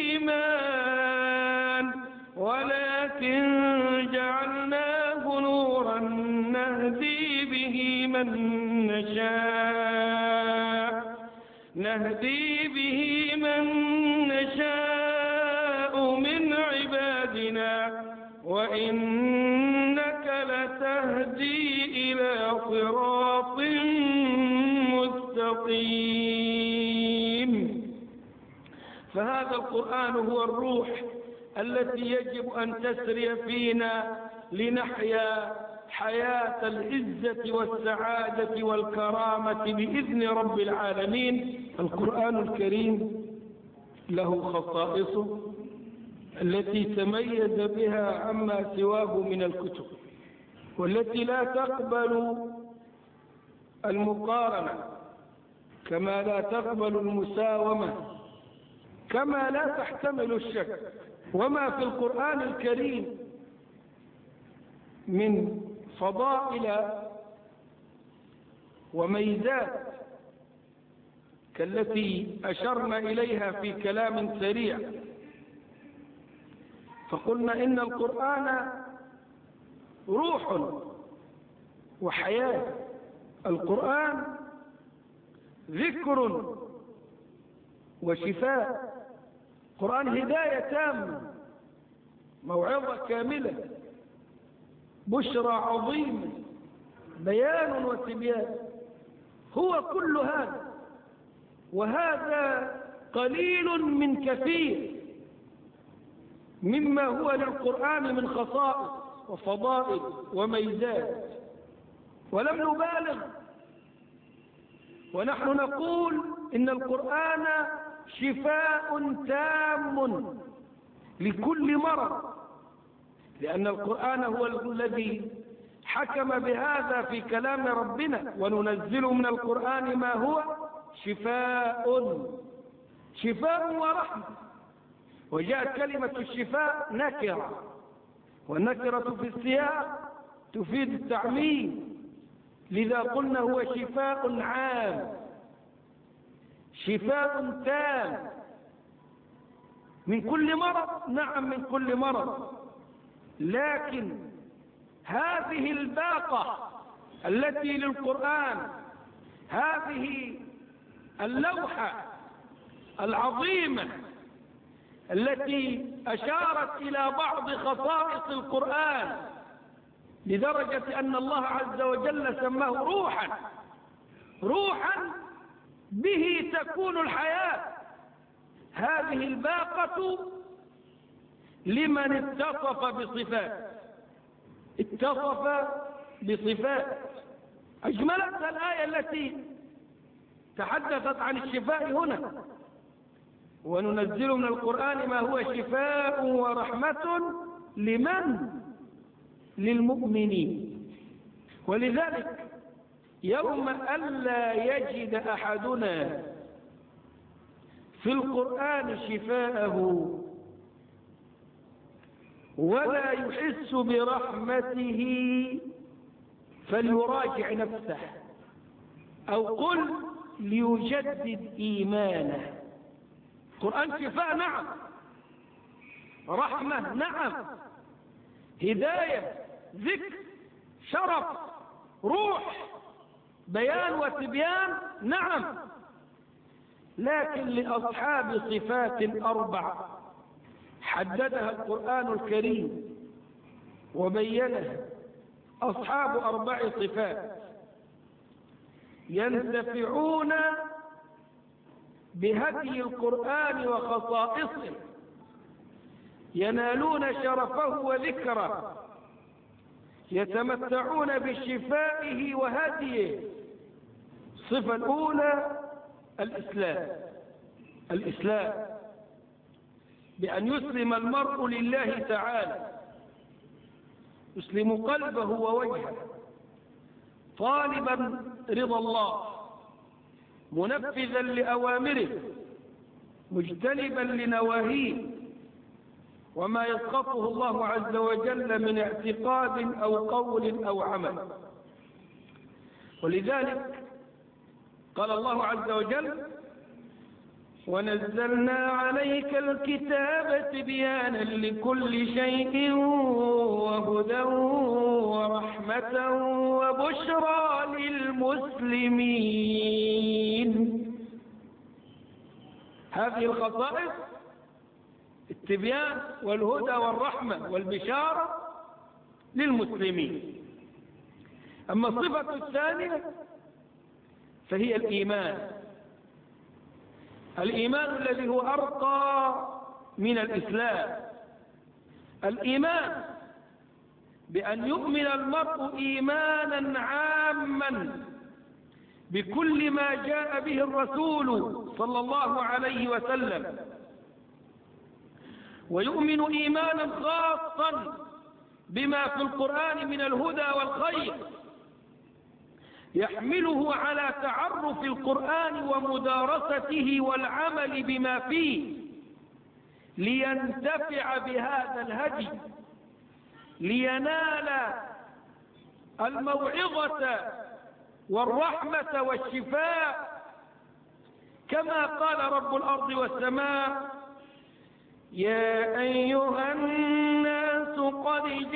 الإيمان ولكن جعلناه نورا نهدي به من نشاء نهدي به من نشاء من عبادنا وإنك لتهدي إلى صراط مستقيم. فهذا القرآن هو الروح التي يجب أن تسري فينا لنحيا حياة العزة والسعادة والكرامة بإذن رب العالمين. القرآن الكريم له خصائصه التي تميز بها عما سواه من الكتب، والتي لا تقبل المقارنة، كما لا تقبل المساومة، كما لا تحتمل الشك. وما في القرآن الكريم من فضائل وميزات كالتي أشرنا إليها في كلام سريع، فقلنا إن القرآن روح وحياة. القرآن ذكر وشفاء، القرآن هداية تامة، موعظة كاملة، بشرى عظيمة، بيان وتبيان، هو كل هذا، وهذا قليل من كثير مما هو للقرآن من خصائص وفضائل وميزات. ولم نبالغ ونحن نقول إن القرآن شفاء تام لكل مرض، لأن القرآن هو الذي حكم بهذا في كلام ربنا: وننزل من القرآن ما هو شفاء شفاء ورحمة. وجاءت كلمة الشفاء نكرة، والنكرة في السياق تفيد التعميم، لذا قلنا هو شفاء عام، شفاء تام من كل مرض. نعم من كل مرض، لكن هذه الباقة التي للقرآن، هذه اللوحة العظيمة التي أشارت إلى بعض خصائص القرآن لدرجة أن الله عز وجل سماه روحا، روحا به تكون الحياة. هذه الباقة لمن اتصف بصفات، اتصف بصفات أجملتها الآية التي تحدثت عن الشفاء هنا: وننزل من القرآن ما هو شفاء ورحمة لمن؟ للمؤمنين. ولذلك يوم ألا يجد أحدنا في القرآن شفاءه ولا يحس برحمته فليراجع نفسه، أو قل ليجدد إيمانه. القرآن شفاء نعم، رحمة نعم، هداية، ذكر، شرف، روح، بيان وتبيان نعم، لكن لأصحاب صفات أربع حددها القرآن الكريم وبينها. أصحاب أربع صفات ينتفعون بهدي القرآن وخصائصه، ينالون شرفه وذكره، يتمتعون بشفائه وهديه. الصفة الأولى الإسلام، الإسلام بأن يسلم المرء لله تعالى، يسلم قلبه ووجهه طالبا رضا الله، منفذا لأوامره، مجتنبا لنواهيه، وما يسخطه الله عز وجل من اعتقاد أو قول أو عمل. ولذلك قال الله عز وجل: ونزلنا عليك الكتاب تبيانا لكل شيء وهدى ورحمة وبشرى للمسلمين. هذه الخصائص: التبيان والهدى والرحمة والبشارة للمسلمين. أما الصفة الثانية فهي الإيمان، الإيمان الذي هو أرقى من الإسلام. الإيمان بأن يؤمن المرء إيمانا عاما بكل ما جاء به الرسول صلى الله عليه وسلم، ويؤمن إيمانا خاصا بما في القرآن من الهدى والخير، يحمله على تعرف القرآن ومدارسته والعمل بما فيه لينتفع بهذا الهدي، لينال الموعظة والرحمة والشفاء، كما قال رب الأرض والسماء: يا أيها الناس قد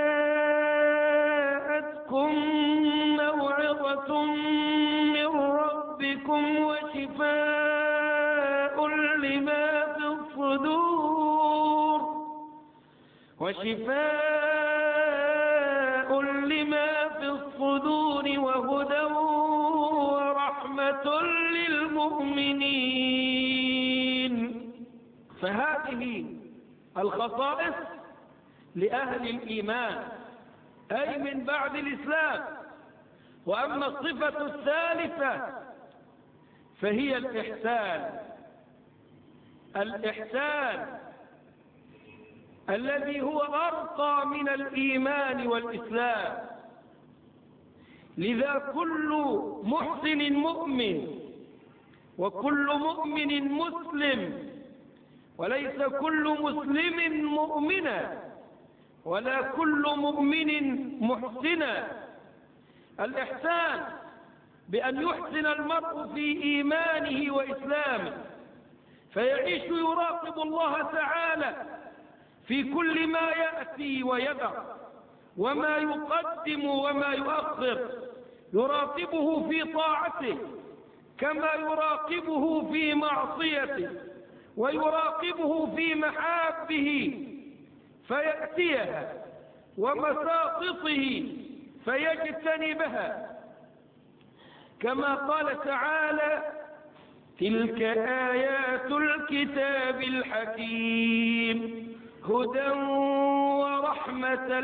جاءتكم موعظة من ربكم وشفاء لما في الصدور وشفاء لما في الصدور وهدى ورحمة للمؤمنين. فهذه الخصائص لأهل الإيمان، أي من بعد الإسلام. وأما الصفة الثالثة فهي الإحسان، الإحسان الذي هو أرقى من الإيمان والإسلام. لذا كل محسن مؤمن وكل مؤمن مسلم، وليس كل مسلم مؤمنا ولا كل مؤمن محسنا. الإحسان بأن يحسن المرء في إيمانه وإسلامه، فيعيش يراقب الله تعالى في كل ما يأتي ويدع وما يقدم وما يؤخر، يراقبه في طاعته كما يراقبه في معصيته، ويراقبه في محابه فيأتيها ومساقطه فيجتنبها، كما قال تعالى: تلك آيات الكتاب الحكيم هدى ورحمة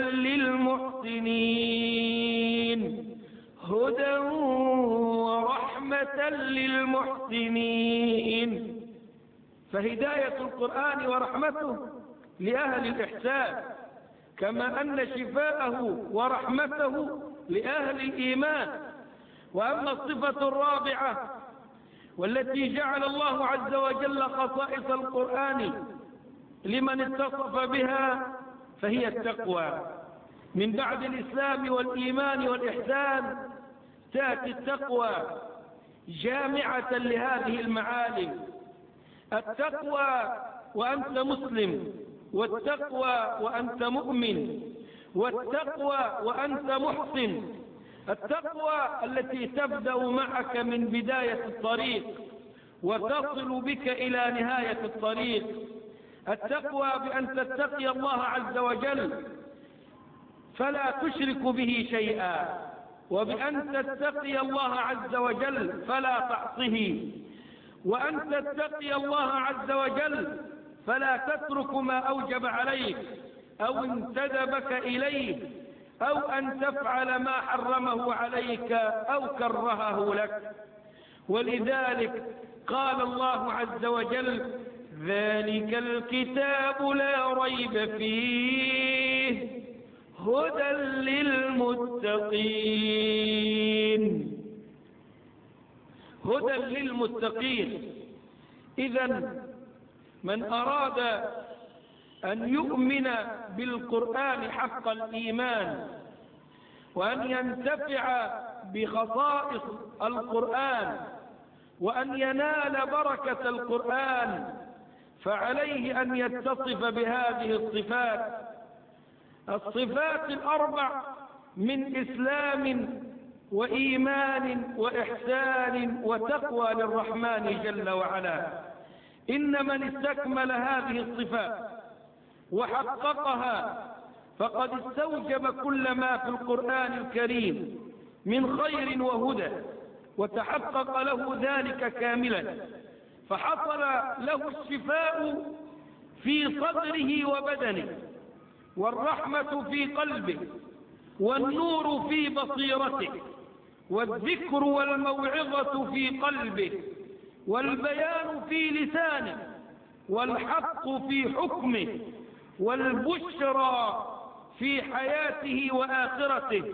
للمحسنين هدى ورحمة للمحسنين. فهداية القرآن ورحمته لأهل الإحسان، كما أن شفاءه ورحمته لأهل الإيمان. وأما الصفة الرابعة والتي جعل الله عز وجل خصائص القرآن لمن اتصف بها فهي التقوى. من بعد الإسلام والإيمان والإحسان تأتي التقوى جامعة لهذه المعالم. التقوى وأنت مسلم، والتقوى وأنت مؤمن، والتقوى وأنت محسن. التقوى التي تبدأ معك من بداية الطريق وتصل بك إلى نهاية الطريق. التقوى بأن تتقي الله عز وجل فلا تشرك به شيئا، وبأن تتقي الله عز وجل فلا تعصه، وأن تتقي الله عز وجل فلا تترك ما أوجب عليك أو انتدبك إليه، أو أن تفعل ما حرمه عليك أو كرهه لك. ولذلك قال الله عز وجل: ذلك الكتاب لا ريب فيه هدى للمتقين هدى للمتقين. إذن من أراد أن يؤمن بالقرآن حق الإيمان وأن ينتفع بخصائص القرآن وأن ينال بركة القرآن، فعليه أن يتصف بهذه الصفات الصفات الأربع من إسلام وإيمان وإحسان وتقوى للرحمن جل وعلا. إن من استكمل هذه الصفات وحققها فقد استوجب كل ما في القرآن الكريم من خير وهدى، وتحقق له ذلك كاملا، فحصل له الشفاء في صدره وبدنه، والرحمة في قلبه، والنور في بصيرته، والذكر والموعظة في قلبه، والبيان في لسانه، والحق في حكمه، والبشرى في حياته وآخرته.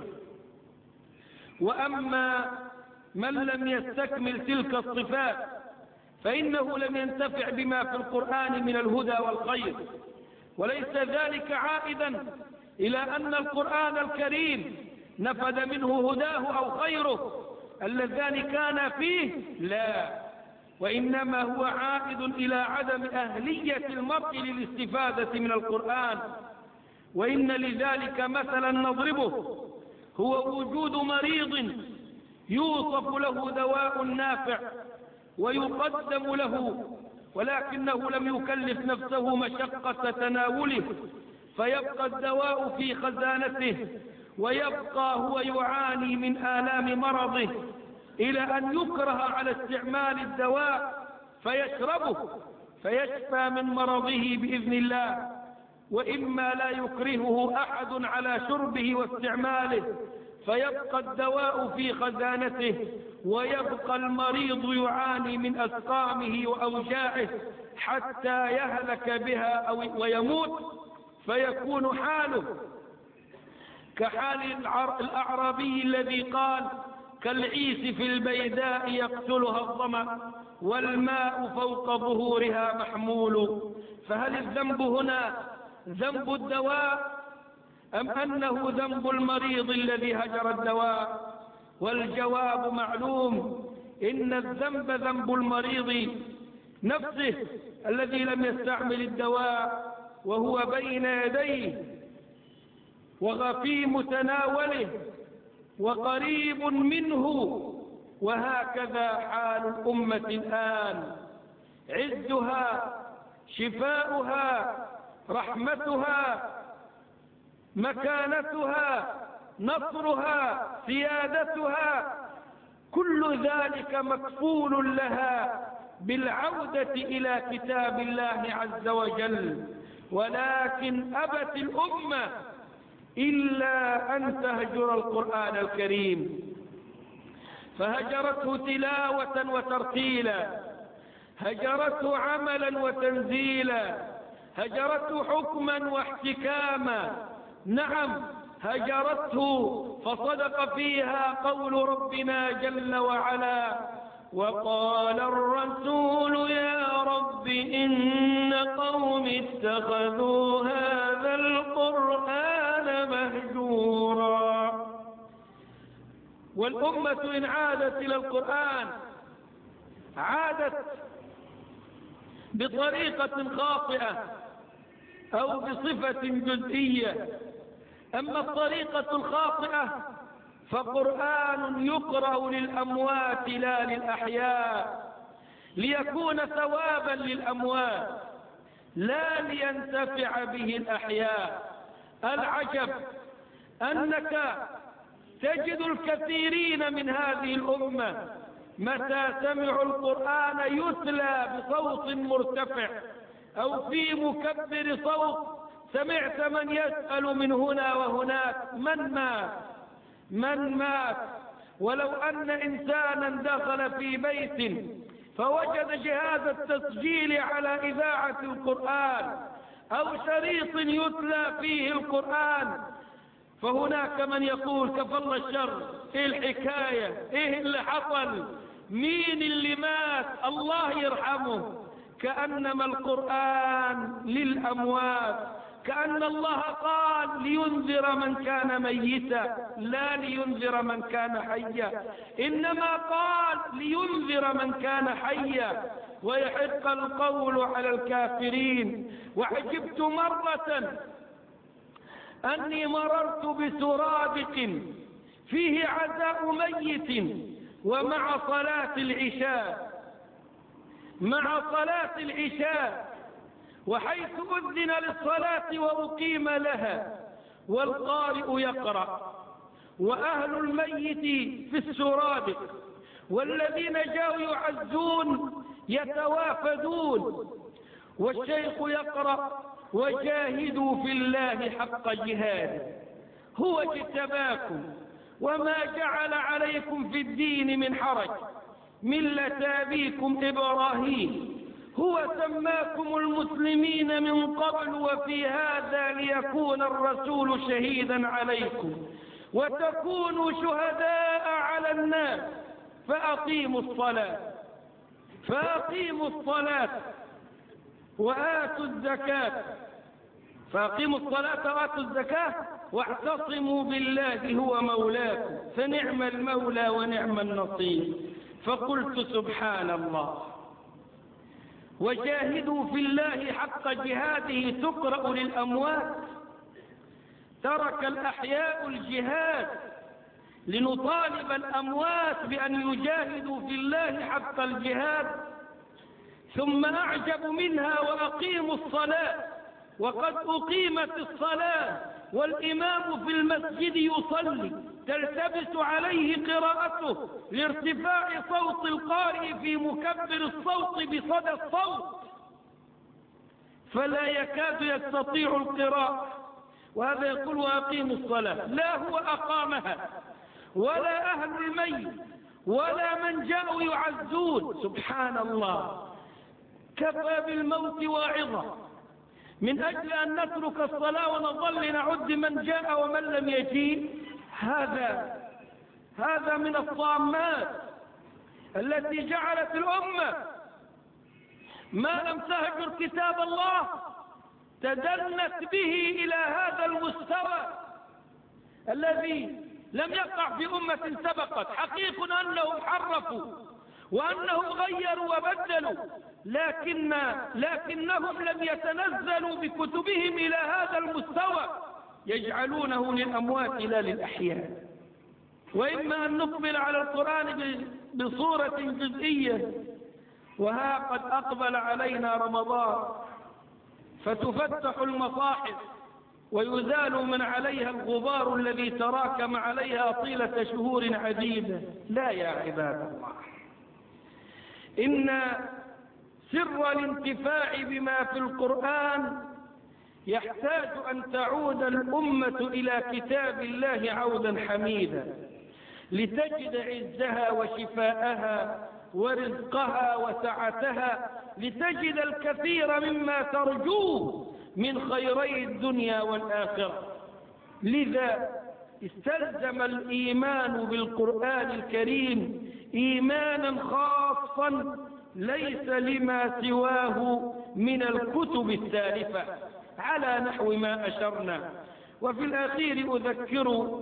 وأما من لم يستكمل تلك الصفات فإنه لم ينتفع بما في القرآن من الهدى والخير، وليس ذلك عائدا إلى أن القرآن الكريم نفد منه هداه أو خيره اللذان كان فيه، لا، وإنما هو عائد إلى عدم أهلية المرء للاستفادة من القرآن. وإن لذلك مثلا نضربه هو وجود مريض يوصف له دواء نافع ويقدم له، ولكنه لم يكلف نفسه مشقة تناوله، فيبقى الدواء في خزانته ويبقى هو يعاني من آلام مرضه إلى أن يكره على استعمال الدواء فيشربه فيشفى من مرضه بإذن الله. وإما لا يكرهه أحد على شربه واستعماله فيبقى الدواء في خزانته ويبقى المريض يعاني من أسقامه وأوجاعه حتى يهلك بها أو ويموت، فيكون حاله كحال الأعرابي الذي قال كالعيس في البيداء يقتلها الظمأ والماء فوق ظهورها محمول. فهل الذنب هنا ذنب الدواء أم أنه ذنب المريض الذي هجر الدواء؟ والجواب معلوم، إن الذنب ذنب المريض نفسه الذي لم يستعمل الدواء وهو بين يديه وفي متناوله وقريب منه. وهكذا حال الأمة الآن، عزها شفاؤها رحمتها مكانتها نصرها سيادتها، كل ذلك مكفول لها بالعودة إلى كتاب الله عز وجل. ولكن أبت الأمة إلا أن تهجر القرآن الكريم، فهجرته تلاوة وترتيلا، هجرته عملا وتنزيلا، هجرته حكما واحتكاما. نعم هجرته، فصدق فيها قول ربنا جل وعلا: وقال الرسول يا رب إن قوم اتخذوا هذا القرآن مهجورا. والأمة إن عادت إلى القرآن عادت بطريقة خاطئة أو بصفة جزئية. أما الطريقة الخاطئة فقرآن يقرأ للأموات لا للأحياء، ليكون ثوابا للأموات لا لينتفع به الأحياء. العجب أنك تجد الكثيرين من هذه الأمة متى سمعوا القرآن يتلى بصوت مرتفع أو في مكبر صوت، سمعت من يسأل من هنا وهناك: من مات من مات؟ ولو أن إنسانا دخل في بيت فوجد جهاز التسجيل على إذاعة القرآن أو شريط يتلى فيه القرآن، فهناك من يقول: كفى الله الشر، ايه الحكاية، ايه اللي حصل، مين اللي مات، الله يرحمه. كأنما القرآن للأموات، كأن الله قال لينذر من كان ميتا لا لينذر من كان حيا، إنما قال لينذر من كان حيا ويحق القول على الكافرين. وعجبت مرة أني مررت بسرادق فيه عزاء ميت ومع صلاة العشاء مع صلاة العشاء وحيث أذن للصلاة وأقيم لها والقارئ يقرأ وأهل الميت في السرادق والذين جاءوا يعزون يتوافدون، والشيخ يقرأ: وجاهدوا في الله حق جهاده هو اجتباكم وما جعل عليكم في الدين من حرج ملة أبيكم إبراهيم هو سماكم المسلمين من قبل وفي هذا ليكون الرسول شهيدا عليكم وتكونوا شهداء على الناس فأقيموا الصلاة فأقيموا الصلاة وآتوا الزكاة فأقيموا الصلاة وآتوا الزكاة واعتصموا بالله هو مولاكم فنعم المولى ونعم النصير. فقلت: سبحان الله، وجاهدوا في الله حق جهاده تقرأ للأموات. ترك الأحياء الجهاد لنطالب الأموات بأن يجاهدوا في الله حق الجهاد، ثم أعجب منها: وأقيموا الصلاة، وقد أقيمت الصلاة والإمام في المسجد يصلي تلتبس عليه قراءته لارتفاع صوت القارئ في مكبر الصوت بصدى الصوت فلا يكاد يستطيع القراءة، وهذا يقول: وأقيموا الصلاة. لا هو أقامها ولا أهل الميت ولا من جاءوا يعزون. سبحان الله، كفى بالموت واعظة من أجل أن نترك الصلاة ونظل نعد من جاء ومن لم يجيء؟ هذا هذا من الطامات التي جعلت الأمة ما لم تهجر كتاب الله تدنت به إلى هذا المستوى الذي لم يقع في أمة سبقت. حقيق أنهم حرفوا وأنهم غيروا وبدلوا، لكن لكنهم لم يتنزلوا بكتبهم إلى هذا المستوى، يجعلونه للأموات لا للأحياء. وإما أن نقبل على القرآن بصورة جزئية، وها قد أقبل علينا رمضان فتفتح المصاحف ويزال من عليها الغبار الذي تراكم عليها طيلة شهور عديدة. لا يا عباد الله، إن سر الانتفاع بما في القرآن يحتاج أن تعود الأمة إلى كتاب الله عودا حميدا لتجد عزها وشفاءها ورزقها وسعتها، لتجد الكثير مما ترجوه من خيري الدنيا والآخرة. لذا استلزم الإيمان بالقرآن الكريم إيمانا خاصا ليس لما سواه من الكتب السالفة على نحو ما أشرنا. وفي الأخير أذكر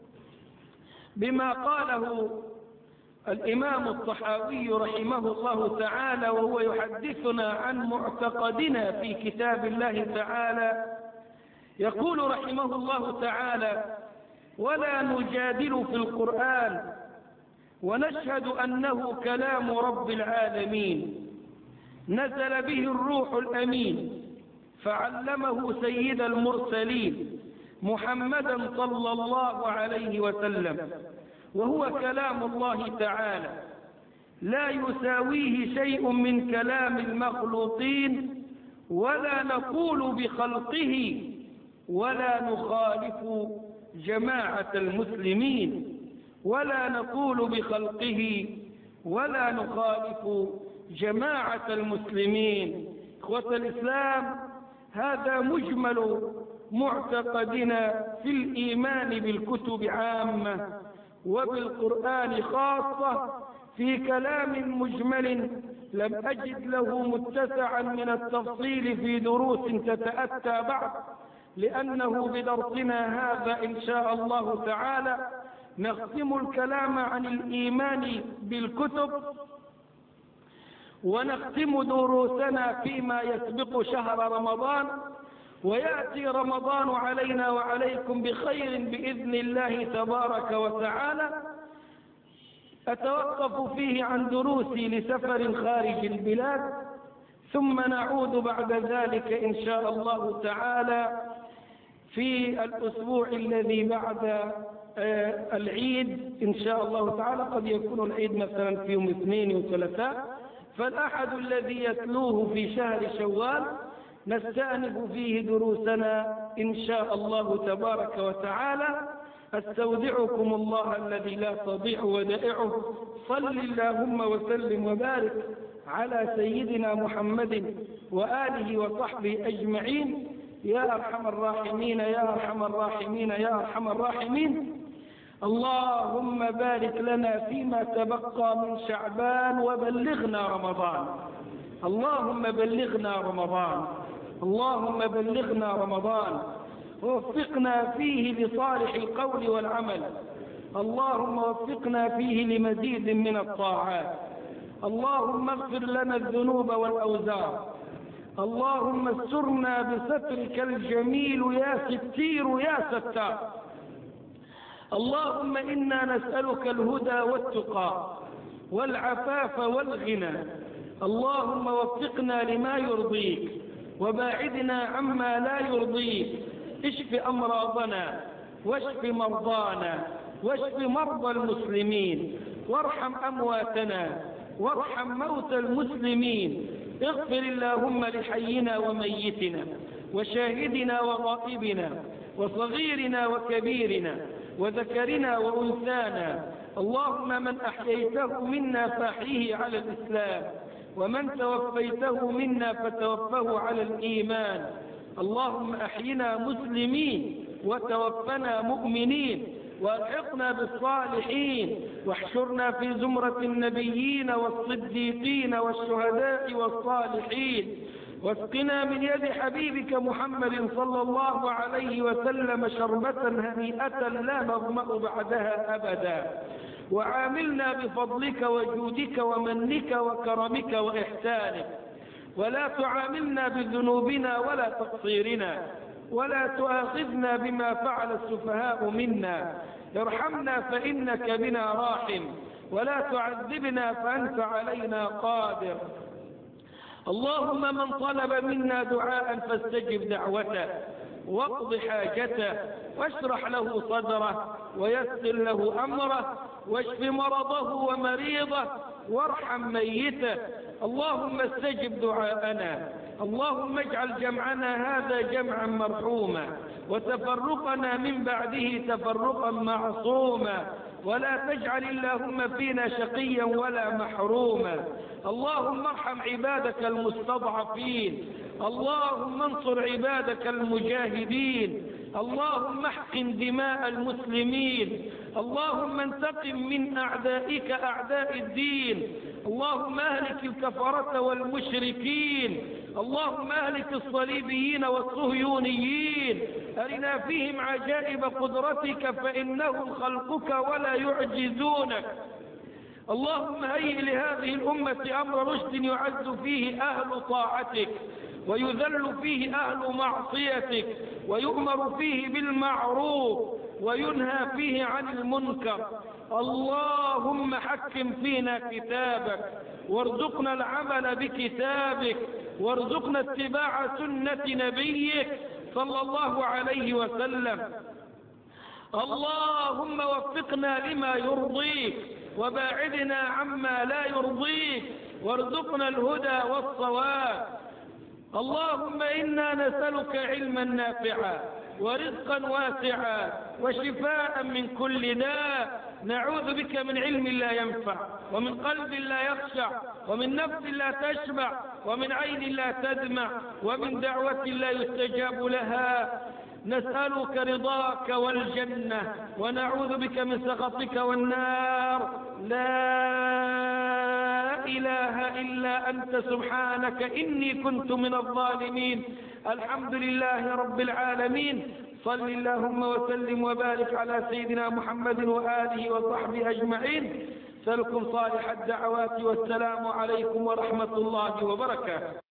بما قاله الإمام الطحاوي رحمه الله تعالى وهو يحدثنا عن معتقدنا في كتاب الله تعالى. يقول رحمه الله تعالى: ولا نجادل في القرآن ونشهد أنه كلام رب العالمين نزل به الروح الأمين فعلمه سيد المرسلين محمدا صلى الله عليه وسلم، وهو كلام الله تعالى لا يساويه شيء من كلام المخلوقين، ولا نقول بخلقه ولا نخالف جماعة المسلمين، ولا نقول بخلقه ولا نخالف جماعة المسلمين. إخوة الإسلام، هذا مجمل معتقدنا في الإيمان بالكتب عامة وبالقرآن خاصة في كلام مجمل لم أجد له متسعا من التفصيل في دروس تتأتى بعد، لأنه بدرسنا هذا إن شاء الله تعالى نختم الكلام عن الإيمان بالكتب ونختم دروسنا فيما يسبق شهر رمضان، ويأتي رمضان علينا وعليكم بخير بإذن الله تبارك وتعالى. أتوقف فيه عن دروسي لسفر خارج البلاد، ثم نعود بعد ذلك إن شاء الله تعالى في الأسبوع الذي بعد العيد إن شاء الله تعالى. قد يكون العيد مثلا في يوم اثنين وثلاثاء، فالأحد الذي يتلوه في شهر شوال نستأنف فيه دروسنا إن شاء الله تبارك وتعالى. أستودعكم الله الذي لا تضيع ودائعه. صل اللهم وسلم وبارك على سيدنا محمد وآله وصحبه أجمعين يا أرحم الراحمين يا أرحم الراحمين يا أرحم الراحمين. اللهم بارك لنا فيما تبقى من شعبان وبلغنا رمضان. اللهم بلغنا رمضان اللهم بلغنا رمضان ووفقنا فيه لصالح القول والعمل. اللهم وفقنا فيه لمزيد من الطاعات. اللهم اغفر لنا الذنوب والأوزار. اللهم استرنا بسترك الجميل يا ستير يا ستار. اللهم إنا نسألك الهدى والتقى والعفاف والغنى. اللهم وفقنا لما يرضيك وباعدنا عما لا يرضيك. اشف أمراضنا واشف مرضانا واشف مرضى المسلمين، وارحم أمواتنا وارحم موتى المسلمين. اغفر اللهم لحينا وميتنا وشاهدنا وغائبنا وصغيرنا وكبيرنا وذكرنا وأنثانا. اللهم من أحييته منا فأحيه على الإسلام، ومن توفيته منا فتوفه على الإيمان. اللهم أحينا مسلمين وتوفنا مؤمنين والحقنا بالصالحين واحشرنا في زمرة النبيين والصديقين والشهداء والصالحين واسقنا من يد حبيبك محمد صلى الله عليه وسلم شربة هنيئة لا نظمأ بعدها أبدا وعاملنا بفضلك وجودك ومنك وكرمك وإحسانك ولا تعاملنا بذنوبنا ولا تقصيرنا ولا تؤاخذنا بما فعل السفهاء منا ارحمنا فإنك بنا راحم ولا تعذبنا فأنت علينا قادر اللهم من طلب منا دعاء فاستجب دعوته واقض حاجته واشرح له صدره ويسر له أمره واشف مرضه ومريضه وارحم ميته اللهم استجب دعاءنا اللهم اجعل جمعنا هذا جمعا مرحوما وتفرقنا من بعده تفرقا معصوما ولا تجعل اللهم فينا شقيا ولا محروما اللهم ارحم عبادك المستضعفين اللهم انصر عبادك المجاهدين اللهم احقن دماء المسلمين اللهم انتقم من أعدائك أعداء الدين اللهم اهلك الكفرة والمشركين اللهم اهلك الصليبيين والصهيونيين أرنا فيهم عجائب قدرتك فإنهم خلقك ولا يعجزونك اللهم هيئ لهذه الأمة أمر رشد يعز فيه أهل طاعتك ويذل فيه أهل معصيتك ويؤمر فيه بالمعروف وينهى فيه عن المنكر اللهم حكم فينا كتابك وارزقنا العمل بكتابك وارزقنا اتباع سنة نبيك صلى الله عليه وسلم اللهم وفقنا لما يرضيك وباعدنا عما لا يرضيك وارزقنا الهدى والصواب اللهم إنا نسألك علما نافعا ورزقا واسعا وشفاء من كل داء نعوذ بك من علم لا ينفع ومن قلب لا يخشع ومن نفس لا تشبع ومن عين لا تدمع ومن دعوة لا يستجاب لها نسألك رضاك والجنة ونعوذ بك من سخطك والنار لا إله إلا أنت سبحانك إني كنت من الظالمين الحمد لله رب العالمين صل اللهم وسلم وبارك على سيدنا محمد وآله وصحبه أجمعين سلكم صالح الدعوات والسلام عليكم ورحمة الله وبركاته.